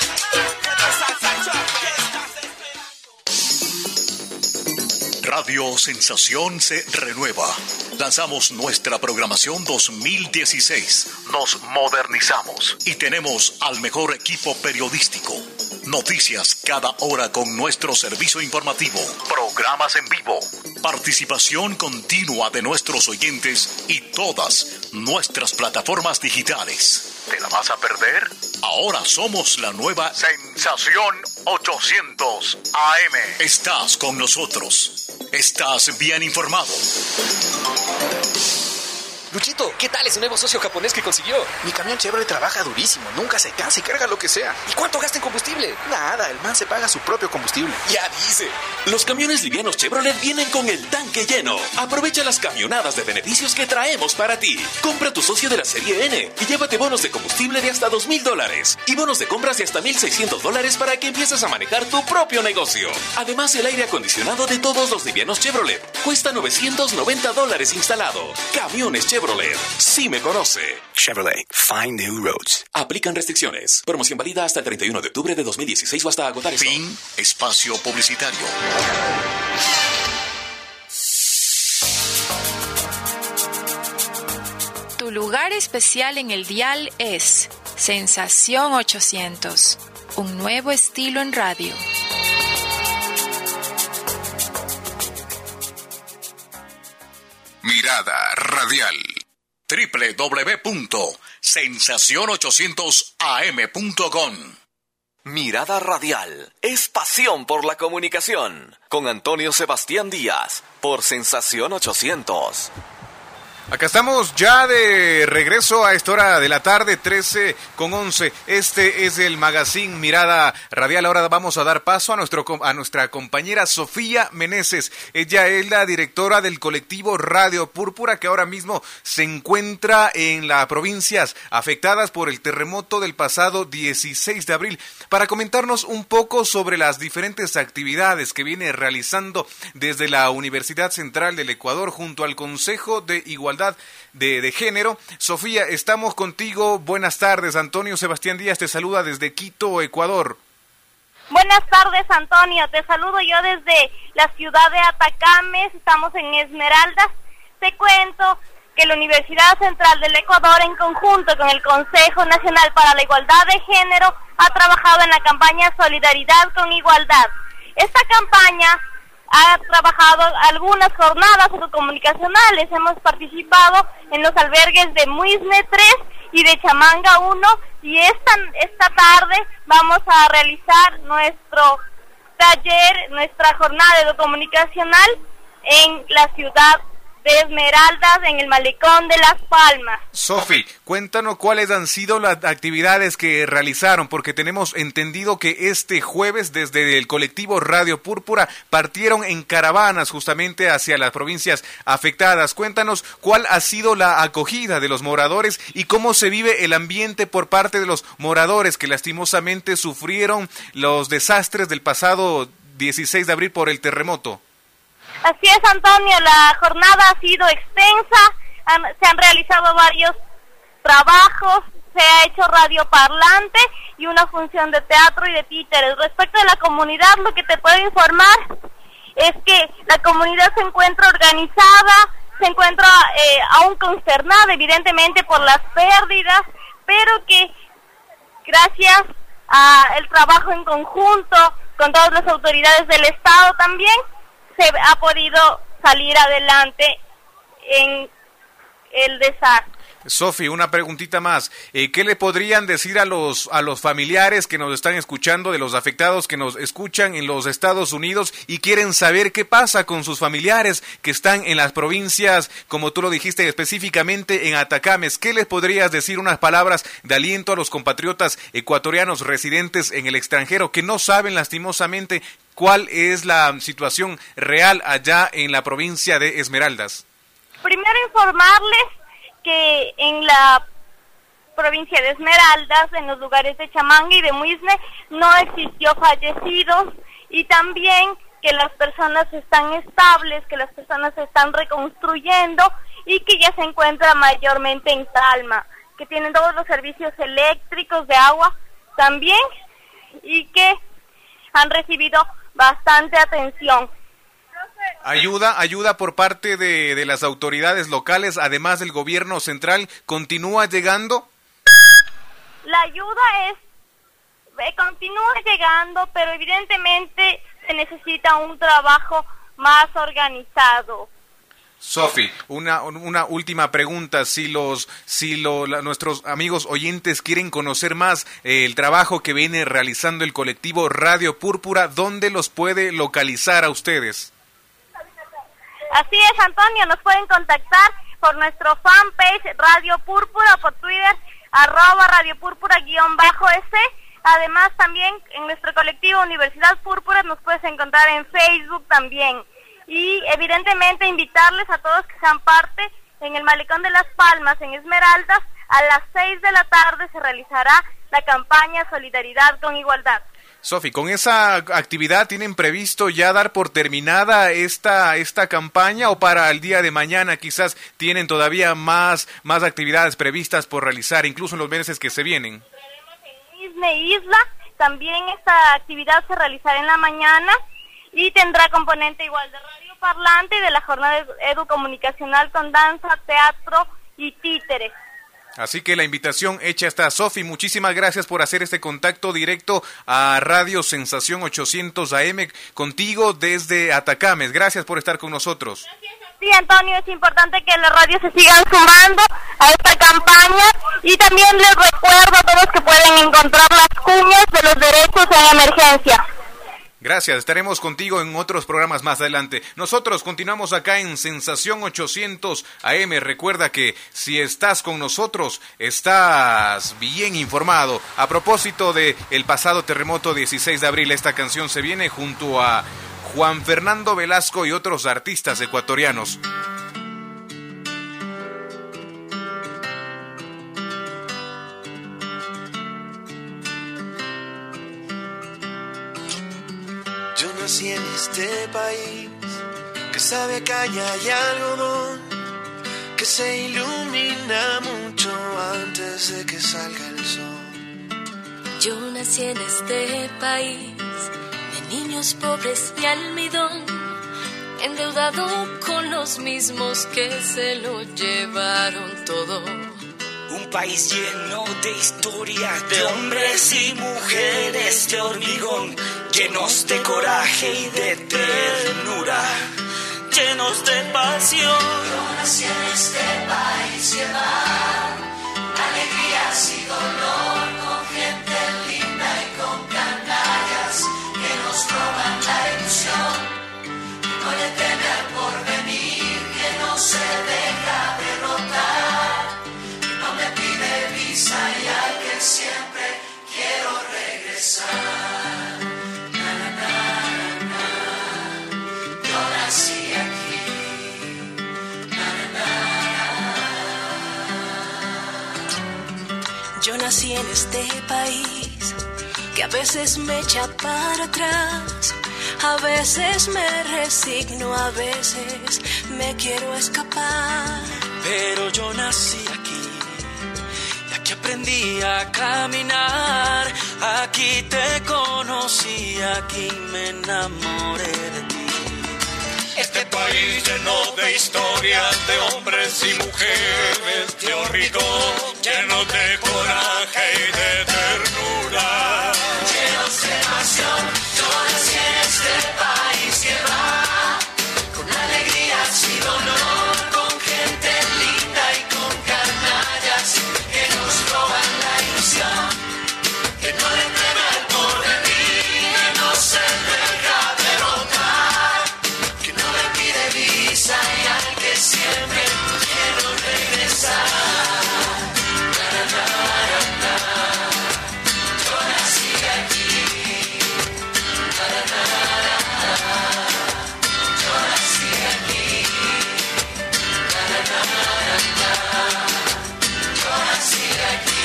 Radio Sensación se renueva. Lanzamos nuestra programación 2016. Nos modernizamos y tenemos al mejor equipo periodístico. Noticias cada hora con nuestro servicio informativo. Programas en vivo. Participación continua de nuestros oyentes y todas nuestras plataformas digitales. ¿Te la vas a perder? Ahora somos la nueva Sensación 800 AM. Estás con nosotros. Estás bien informado. Luchito, ¿qué tal ese nuevo socio japonés que consiguió? Mi camión Chevrolet trabaja durísimo, nunca se cansa y carga lo que sea. ¿Y cuánto gasta en combustible? Nada, el man se paga su propio combustible. Ya dice. Los camiones livianos Chevrolet vienen con el tanque lleno. Aprovecha las camionadas de beneficios que traemos para ti. Compra tu socio de la serie N y llévate bonos de combustible de hasta $2,000 y bonos de compras de hasta $1,600 para que empieces a manejar tu propio negocio. Además, el aire acondicionado de todos los livianos Chevrolet cuesta $990 instalado. Camiones Chevrolet, sí me conoce. Chevrolet, find new roads. Aplican restricciones. Promoción válida hasta el 31 de octubre de 2016 o hasta agotar esto. Fin, espacio publicitario. Tu lugar especial en el dial es Sensación 800, un nuevo estilo en radio. Mirada Radial. www.sensacion800am.com. Mirada Radial es pasión por la comunicación. Con Antonio Sebastián Díaz, por Sensación 800. Acá estamos ya de regreso a esta hora de la tarde, 13:11. Este es el magazine Mirada Radial. Ahora vamos a dar paso a nuestra compañera Sofía Meneses. Ella es la directora del colectivo Radio Púrpura, que ahora mismo se encuentra en las provincias afectadas por el terremoto del pasado 16 de abril, para comentarnos un poco sobre las diferentes actividades que viene realizando desde la Universidad Central del Ecuador junto al Consejo de Igualdad de Género. Sofía, estamos contigo. Buenas tardes. Antonio Sebastián Díaz te saluda desde Quito, Ecuador. Buenas tardes, Antonio. Te saludo yo desde la ciudad de Atacames. Estamos en Esmeraldas. Te cuento que la Universidad Central del Ecuador, en conjunto con el Consejo Nacional para la Igualdad de Género, ha trabajado en la campaña Solidaridad con Igualdad. Esta campaña ha trabajado algunas jornadas comunicacionales. Hemos participado en los albergues de Muisne 3 y de Chamanga 1, y esta tarde vamos a realizar nuestro taller, nuestra jornada comunicacional en la ciudad de Esmeraldas, en el Malecón de Las Palmas. Sofi, cuéntanos cuáles han sido las actividades que realizaron, porque tenemos entendido que este jueves desde el colectivo Radio Púrpura partieron en caravanas justamente hacia las provincias afectadas. Cuéntanos cuál ha sido la acogida de los moradores y cómo se vive el ambiente por parte de los moradores que lastimosamente sufrieron los desastres del pasado 16 de abril por el terremoto. Así es, Antonio, la jornada ha sido extensa, se han realizado varios trabajos se ha hecho radio parlante y una función de teatro y de títeres. Respecto a la comunidad, lo que te puedo informar es que la comunidad se encuentra organizada, se encuentra aún consternada evidentemente por las pérdidas, pero que gracias al trabajo en conjunto con todas las autoridades del Estado también se ha podido salir adelante en el desastre. Sofi, una preguntita más. ¿Qué le podrían decir a los familiares que nos están escuchando, de los afectados que nos escuchan en los Estados Unidos y quieren saber qué pasa con sus familiares que están en las provincias, como tú lo dijiste, específicamente en Atacames? ¿Qué les podrías decir, unas palabras de aliento a los compatriotas ecuatorianos residentes en el extranjero que no saben lastimosamente cuál es la situación real allá en la provincia de Esmeraldas? Primero informarles que en la provincia de Esmeraldas, en los lugares de Chamanga y de Muisne, no existió fallecidos, y también que las personas están estables, que las personas se están reconstruyendo y que ya se encuentran mayormente en calma, que tienen todos los servicios eléctricos, de agua también, y que han recibido bastante atención. Ayuda por parte de las autoridades locales, además del gobierno central, ¿continúa llegando? La ayuda continúa llegando, pero evidentemente se necesita un trabajo más organizado. Sofi, una última pregunta. Nuestros amigos oyentes quieren conocer más el trabajo que viene realizando el colectivo Radio Púrpura, ¿dónde los puede localizar a ustedes? Así es, Antonio, nos pueden contactar por nuestro fanpage Radio Púrpura, por Twitter, @Radio Púrpura_S. Además, también en nuestro colectivo Universidad Púrpura nos puedes encontrar en Facebook también. Y evidentemente invitarles a todos que sean parte en el Malecón de Las Palmas, en Esmeraldas, a las 6 de la tarde se realizará la campaña Solidaridad con Igualdad. Sofi, ¿con esa actividad tienen previsto ya dar por terminada esta campaña, o para el día de mañana quizás tienen todavía más actividades previstas por realizar, incluso en los meses que se vienen? En Isne Isla también esta actividad se realizará en la mañana y tendrá componente igual de radio parlante y de la jornada educomunicacional con danza, teatro y títeres. Así que la invitación hecha está. Sofi, muchísimas gracias por hacer este contacto directo a Radio Sensación 800 AM contigo desde Atacames. Gracias por estar con nosotros. Sí, Antonio, es importante que las radios se sigan sumando a esta campaña, y también les recuerdo a todos que pueden encontrar las cuñas de los derechos en emergencia. Gracias, estaremos contigo en otros programas más adelante. Nosotros continuamos acá en Sensación 800 AM. Recuerda que si estás con nosotros, estás bien informado. A propósito de el pasado terremoto 16 de abril, esta canción se viene junto a Juan Fernando Velasco y otros artistas ecuatorianos. Yo nací en este país que sabe a caña y algodón, que se ilumina mucho antes de que salga el sol. Yo nací en este país de niños pobres y almidón, endeudado con los mismos que se lo llevaron todo. Un país lleno de historias, de hombres y mujeres de hormigón, llenos de coraje y de ternura, llenos de pasión. Yo nací en este país llevar alegrías y dolor, con gente linda y con canallas que nos roban la ilusión, que no le teme al porvenir, que no se deja derrotar, que no me pide visa y al que siempre quiero regresar. Yo nací en este país que a veces me echa para atrás, a veces me resigno, a veces me quiero escapar. Pero yo nací aquí, y que aprendí a caminar. Aquí te conocí, aquí me enamoré de ti. Este país lleno de historias de hombres y mujeres de hormigón, llenos de coraje y de ternura, llenos de pasión. Yo nací en este país que va con alegrías y dolor, con gente linda y con canallas que nos roban la ilusión, que no le teme al porvenir, que no se deja derrotar, que no le pide visa y al que siempre quiero regresar. Yo nací aquí. Yo nací aquí. Yo nací aquí.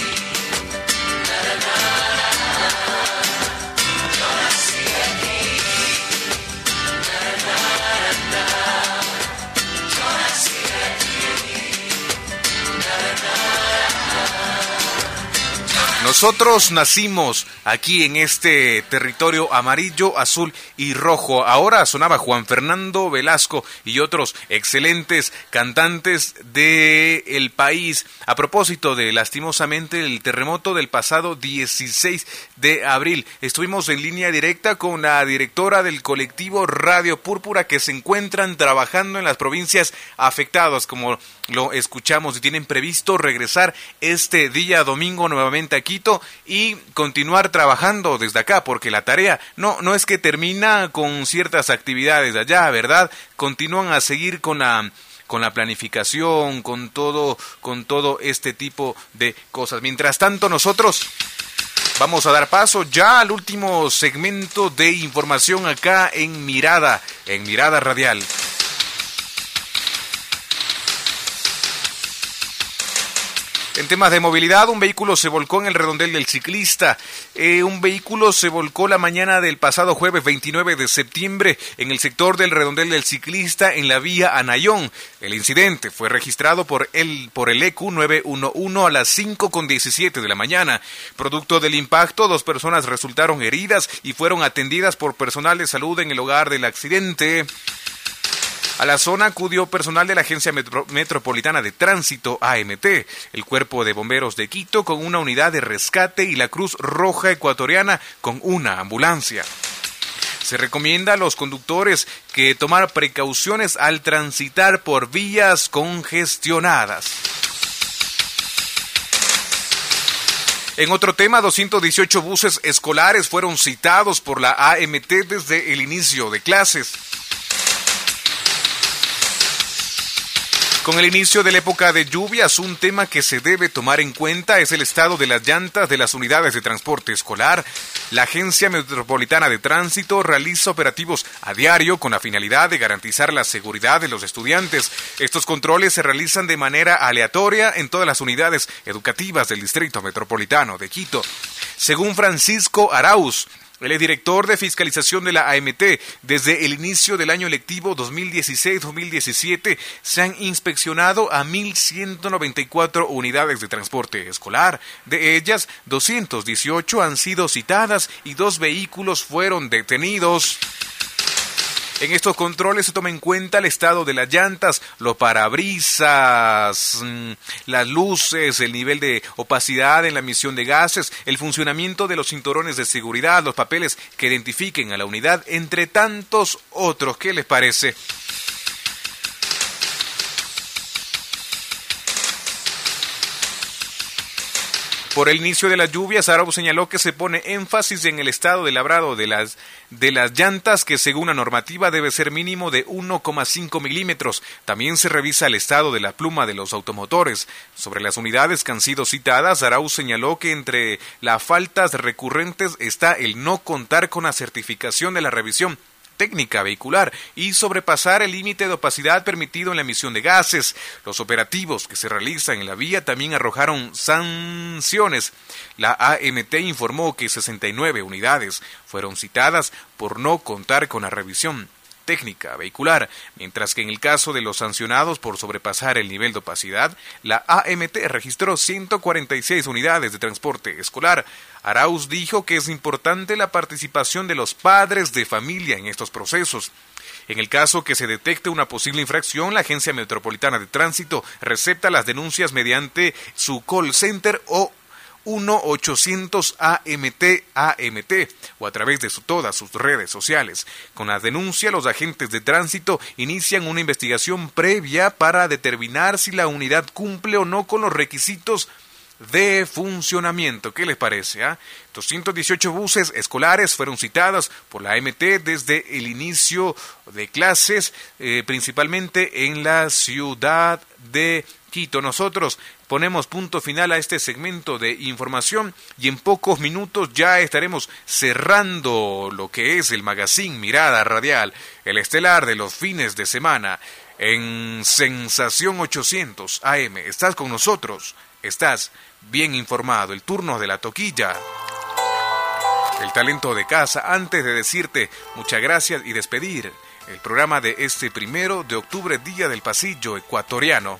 Yo nací aquí. Yo nací Nosotros nacimos aquí en este territorio amarillo, azul y rojo. Ahora sonaba Juan Fernando Velasco y otros excelentes cantantes del país. A propósito de, lastimosamente, el terremoto del pasado 16 de abril. Estuvimos en línea directa con la directora del colectivo Radio Púrpura, que se encuentran trabajando en las provincias afectadas, como lo escuchamos, y tienen previsto regresar este día domingo nuevamente a Quito y continuar trabajando desde acá, porque la tarea no es que termina con ciertas actividades de allá, ¿verdad? Continúan a seguir con la planificación, con todo este tipo de cosas. Mientras tanto, nosotros vamos a dar paso ya al último segmento de información acá en Mirada Radial. En temas de movilidad, un vehículo se volcó en el redondel del ciclista. Un vehículo se volcó la mañana del pasado jueves 29 de septiembre en el sector del redondel del ciclista en la vía Anayón. El incidente fue registrado por el EQ 911 a las 5:17 de la mañana. Producto del impacto, 2 personas resultaron heridas y fueron atendidas por personal de salud en el lugar del accidente. A la zona acudió personal de la Agencia Metropolitana de Tránsito, AMT, el Cuerpo de Bomberos de Quito con una unidad de rescate y la Cruz Roja Ecuatoriana con una ambulancia. Se recomienda a los conductores que tomar precauciones al transitar por vías congestionadas. En otro tema, 218 buses escolares fueron citados por la AMT desde el inicio de clases. Con el inicio de la época de lluvias, un tema que se debe tomar en cuenta es el estado de las llantas de las unidades de transporte escolar. La Agencia Metropolitana de Tránsito realiza operativos a diario con la finalidad de garantizar la seguridad de los estudiantes. Estos controles se realizan de manera aleatoria en todas las unidades educativas del Distrito Metropolitano de Quito. Según Francisco Arauz, él es director de fiscalización de la AMT. Desde el inicio del año lectivo 2016-2017 se han inspeccionado a 1.194 unidades de transporte escolar. De ellas, 218 han sido citadas y 2 vehículos fueron detenidos. En estos controles se toma en cuenta el estado de las llantas, los parabrisas, las luces, el nivel de opacidad en la emisión de gases, el funcionamiento de los cinturones de seguridad, los papeles que identifiquen a la unidad, entre tantos otros. ¿Qué les parece? Por el inicio de las lluvias, Arauz señaló que se pone énfasis en el estado de labrado de las llantas, que según la normativa debe ser mínimo de 1,5 milímetros. También se revisa el estado de la pluma de los automotores. Sobre las unidades que han sido citadas, Arauz señaló que entre las faltas recurrentes está el no contar con la certificación de la revisión técnica vehicular y sobrepasar el límite de opacidad permitido en la emisión de gases. Los operativos que se realizan en la vía también arrojaron sanciones. La AMT informó que 69 unidades fueron citadas por no contar con la revisión técnica vehicular, mientras que en el caso de los sancionados por sobrepasar el nivel de opacidad, la AMT registró 146 unidades de transporte escolar. Arauz dijo que es importante la participación de los padres de familia en estos procesos. En el caso que se detecte una posible infracción, la Agencia Metropolitana de Tránsito recepta las denuncias mediante su call center o 1-800-AMT o a través de todas sus redes sociales. Con la denuncia, los agentes de tránsito inician una investigación previa para determinar si la unidad cumple o no con los requisitos de funcionamiento. ¿Qué les parece? 218 buses escolares fueron citados por la AMT desde el inicio de clases, principalmente en la ciudad de Quito. Nosotros ponemos punto final a este segmento de información y en pocos minutos ya estaremos cerrando lo que es el magazine Mirada Radial, el estelar de los fines de semana en Sensación 800 AM. Estás con nosotros, estás bien informado. El turno de la toquilla, el talento de casa. Antes de decirte muchas gracias y despedir el programa de este 1 de octubre, Día del Pasillo Ecuatoriano.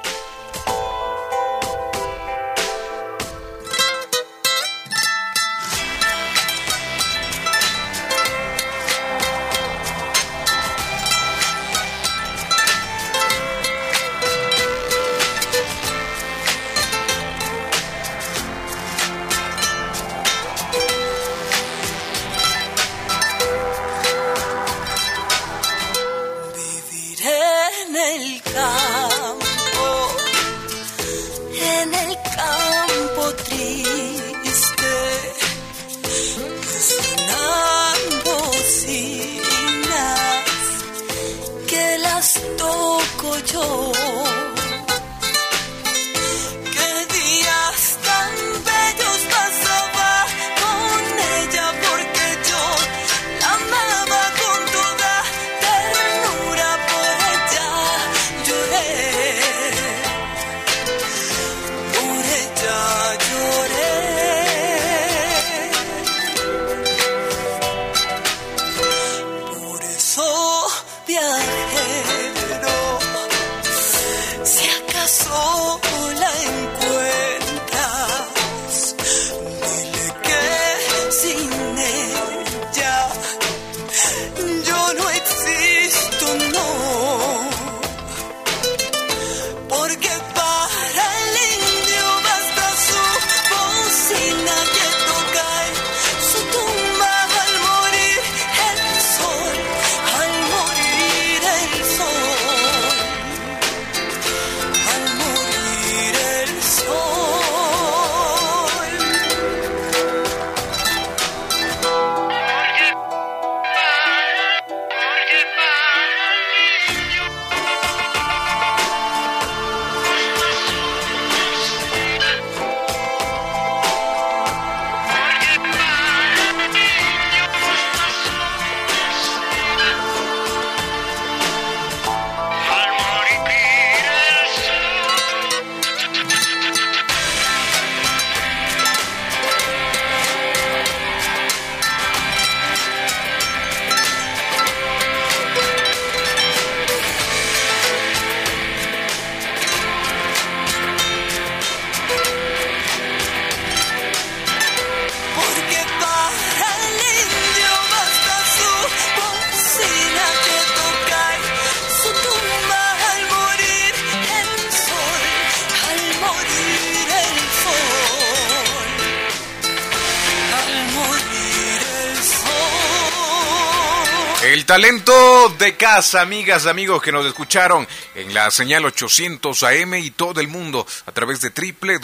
El talento de casa, amigas, amigos que nos escucharon en la señal 800 AM y todo el mundo a través de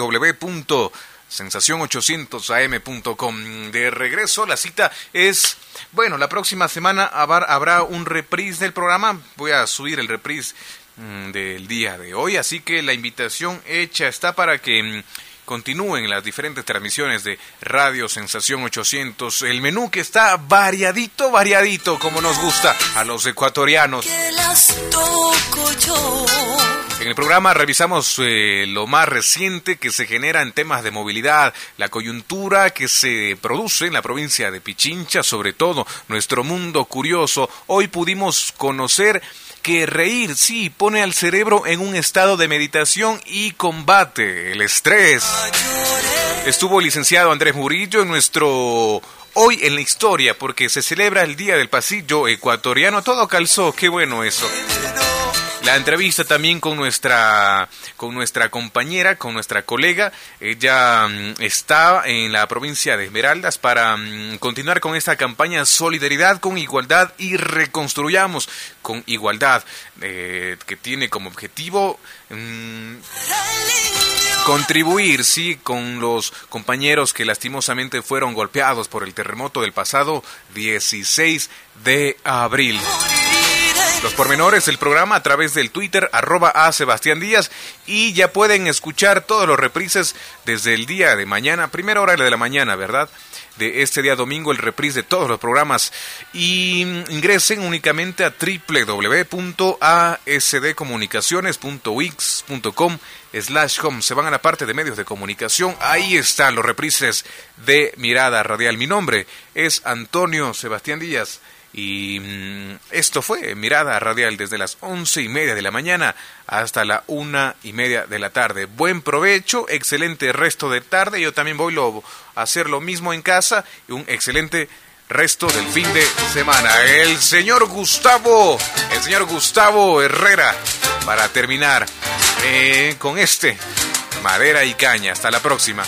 www.sensacion800am.com. De regreso, la cita es, bueno, la próxima semana habrá un reprise del programa. Voy a subir el reprise del día de hoy, así que la invitación hecha está para que continúen las diferentes transmisiones de Radio Sensación 800. El menú que está variadito, como nos gusta a los ecuatorianos. En En el programa revisamos lo más reciente que se genera en temas de movilidad, la coyuntura que se produce en la provincia de Pichincha, sobre todo nuestro mundo curioso. Hoy pudimos conocer que reír, sí, pone al cerebro en un estado de meditación y combate el estrés. Estuvo el licenciado Andrés Murillo en nuestro Hoy en la Historia, porque se celebra el Día del Pasillo Ecuatoriano. Todo calzó, qué bueno eso. La entrevista también con nuestra compañera, con nuestra colega. Ella está en la provincia de Esmeraldas para continuar con esta campaña Solidaridad con Igualdad y Reconstruyamos con Igualdad, que tiene como objetivo contribuir, sí, con los compañeros que lastimosamente fueron golpeados por el terremoto del pasado 16 de abril. Los pormenores del programa a través del Twitter, @aSebastianDíaz, y ya pueden escuchar todos los reprises desde el día de mañana, primera hora de la mañana, ¿verdad?, de este día domingo, el reprise de todos los programas. Y ingresen únicamente a www.asdcomunicaciones.wix.com/home. Se van a la parte de medios de comunicación. Ahí están los reprises de Mirada Radial. Mi nombre es Antonio Sebastián Díaz. Y esto fue Mirada Radial desde las 11:30 de la mañana hasta la 1:30 de la tarde. Buen provecho, excelente resto de tarde. Yo también voy a hacer lo mismo en casa y un excelente resto del fin de semana. El señor Gustavo Herrera para terminar con Madera y Caña. Hasta la próxima.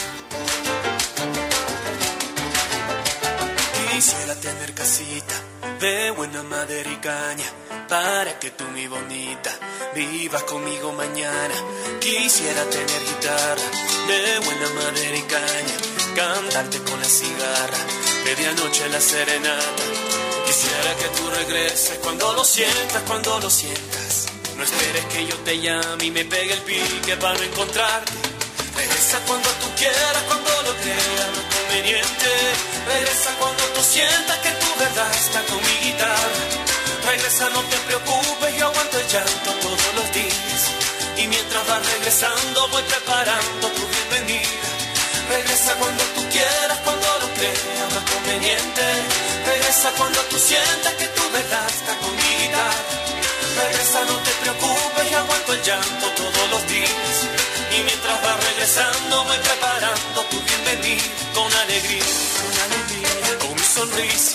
Quisiera tener casita de buena madera y caña, para que tú, mi bonita, vivas conmigo mañana. Quisiera tener guitarra de buena madera y caña, cantarte con la cigarra, medianoche la serenata. Quisiera que tú regreses cuando lo sientas, No esperes que yo te llame y me pegue el pique para no encontrarte. Regresa cuando tú quieras, cuando lo creas no conveniente. Regresa cuando tú sientas que tu verdad está con mi guitarra. Regresa, no te preocupes, yo aguanto el llanto todos los días. Y mientras vas regresando voy preparando tu bienvenida. Regresa cuando tú quieras, cuando lo creas más conveniente. Regresa cuando tú sientas que tu verdad está con mi guitarra. Regresa, no te preocupes, yo aguanto el llanto todos los días. Y mientras vas regresando voy preparando tu bienvenida. Con alegría, con mi sonrisa,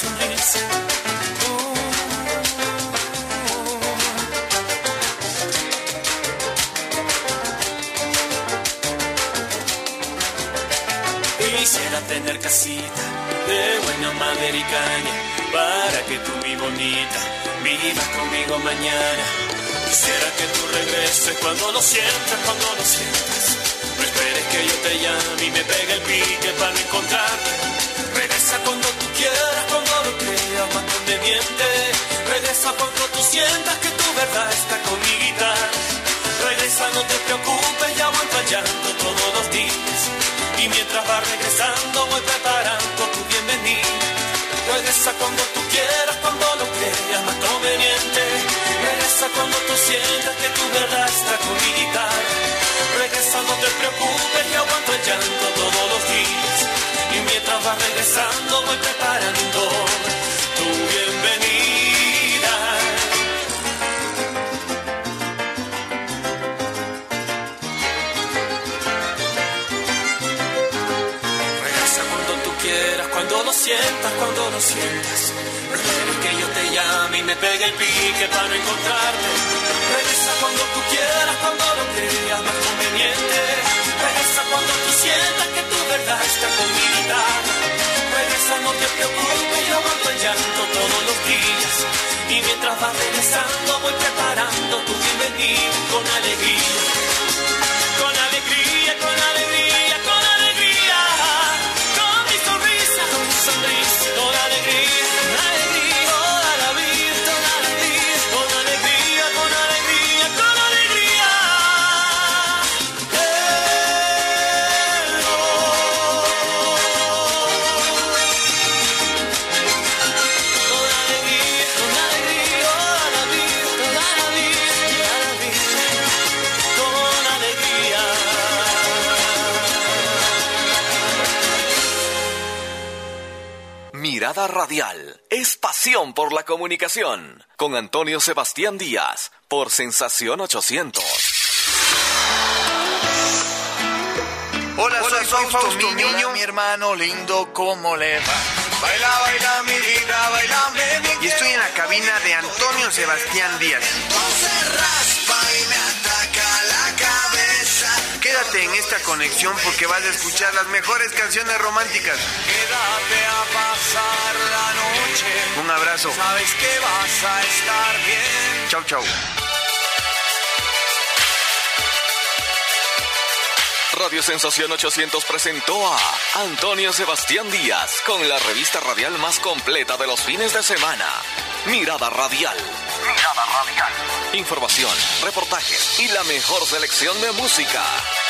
Quisiera tener casita de buena madera y caña, para que tú, mi bonita, vivas conmigo mañana. Quisiera que tú regreses cuando lo sientas, No esperes que yo te llame y me pegue el pique para no encontrarte. Regresa cuando tú quieras, cuando lo creas más conveniente. Regresa cuando tú sientas que tu verdad está con mi guitarra. Regresa, no te preocupes, ya aguanto el llanto todos los días. Y mientras vas regresando voy preparando tu bienvenida. Regresa cuando tú quieras, cuando lo creas más conveniente. Regresa cuando tú sientas que tu verdad está con mi guitarra. Regresa, no te preocupes, yo aguanto el llanto todos los días. Y mientras vas regresando voy preparando tu bienvenida. Regresa cuando tú quieras, cuando lo sientas, No esperes que yo te llame y me pegue el pique para no encontrarte. Regresa cuando tú quieras, cuando lo creas más conveniente. Regresa cuando tú sientas que tu verdad está con mi guitarra. Regresa, no te preocupes, yo aguanto el llanto todos los días. Y mientras vas regresando voy preparando tu bienvenida. Con alegría, con alegría, con alegría, con alegría. Con mi sonrisa, con alegría. Mirada Radial es pasión por la comunicación. Con Antonio Sebastián Díaz, por Sensación 800. Hola, soy Fausto, mi niño, mi hermano lindo, ¿cómo le va? Baila, baila mi vida, bailame bien. Y estoy en la cabina de Antonio Sebastián Díaz. Entonces raspa y me ataca la cabeza. Quédate en esta conexión porque vas a escuchar las mejores canciones románticas. Quédate a pasar la noche. Un abrazo. Sabes que vas a estar bien. Chau, chau. Radio Sensación 800 presentó a Antonio Sebastián Díaz con la revista radial más completa de los fines de semana. Mirada Radial. Mirada Radial. Información, reportajes y la mejor selección de música.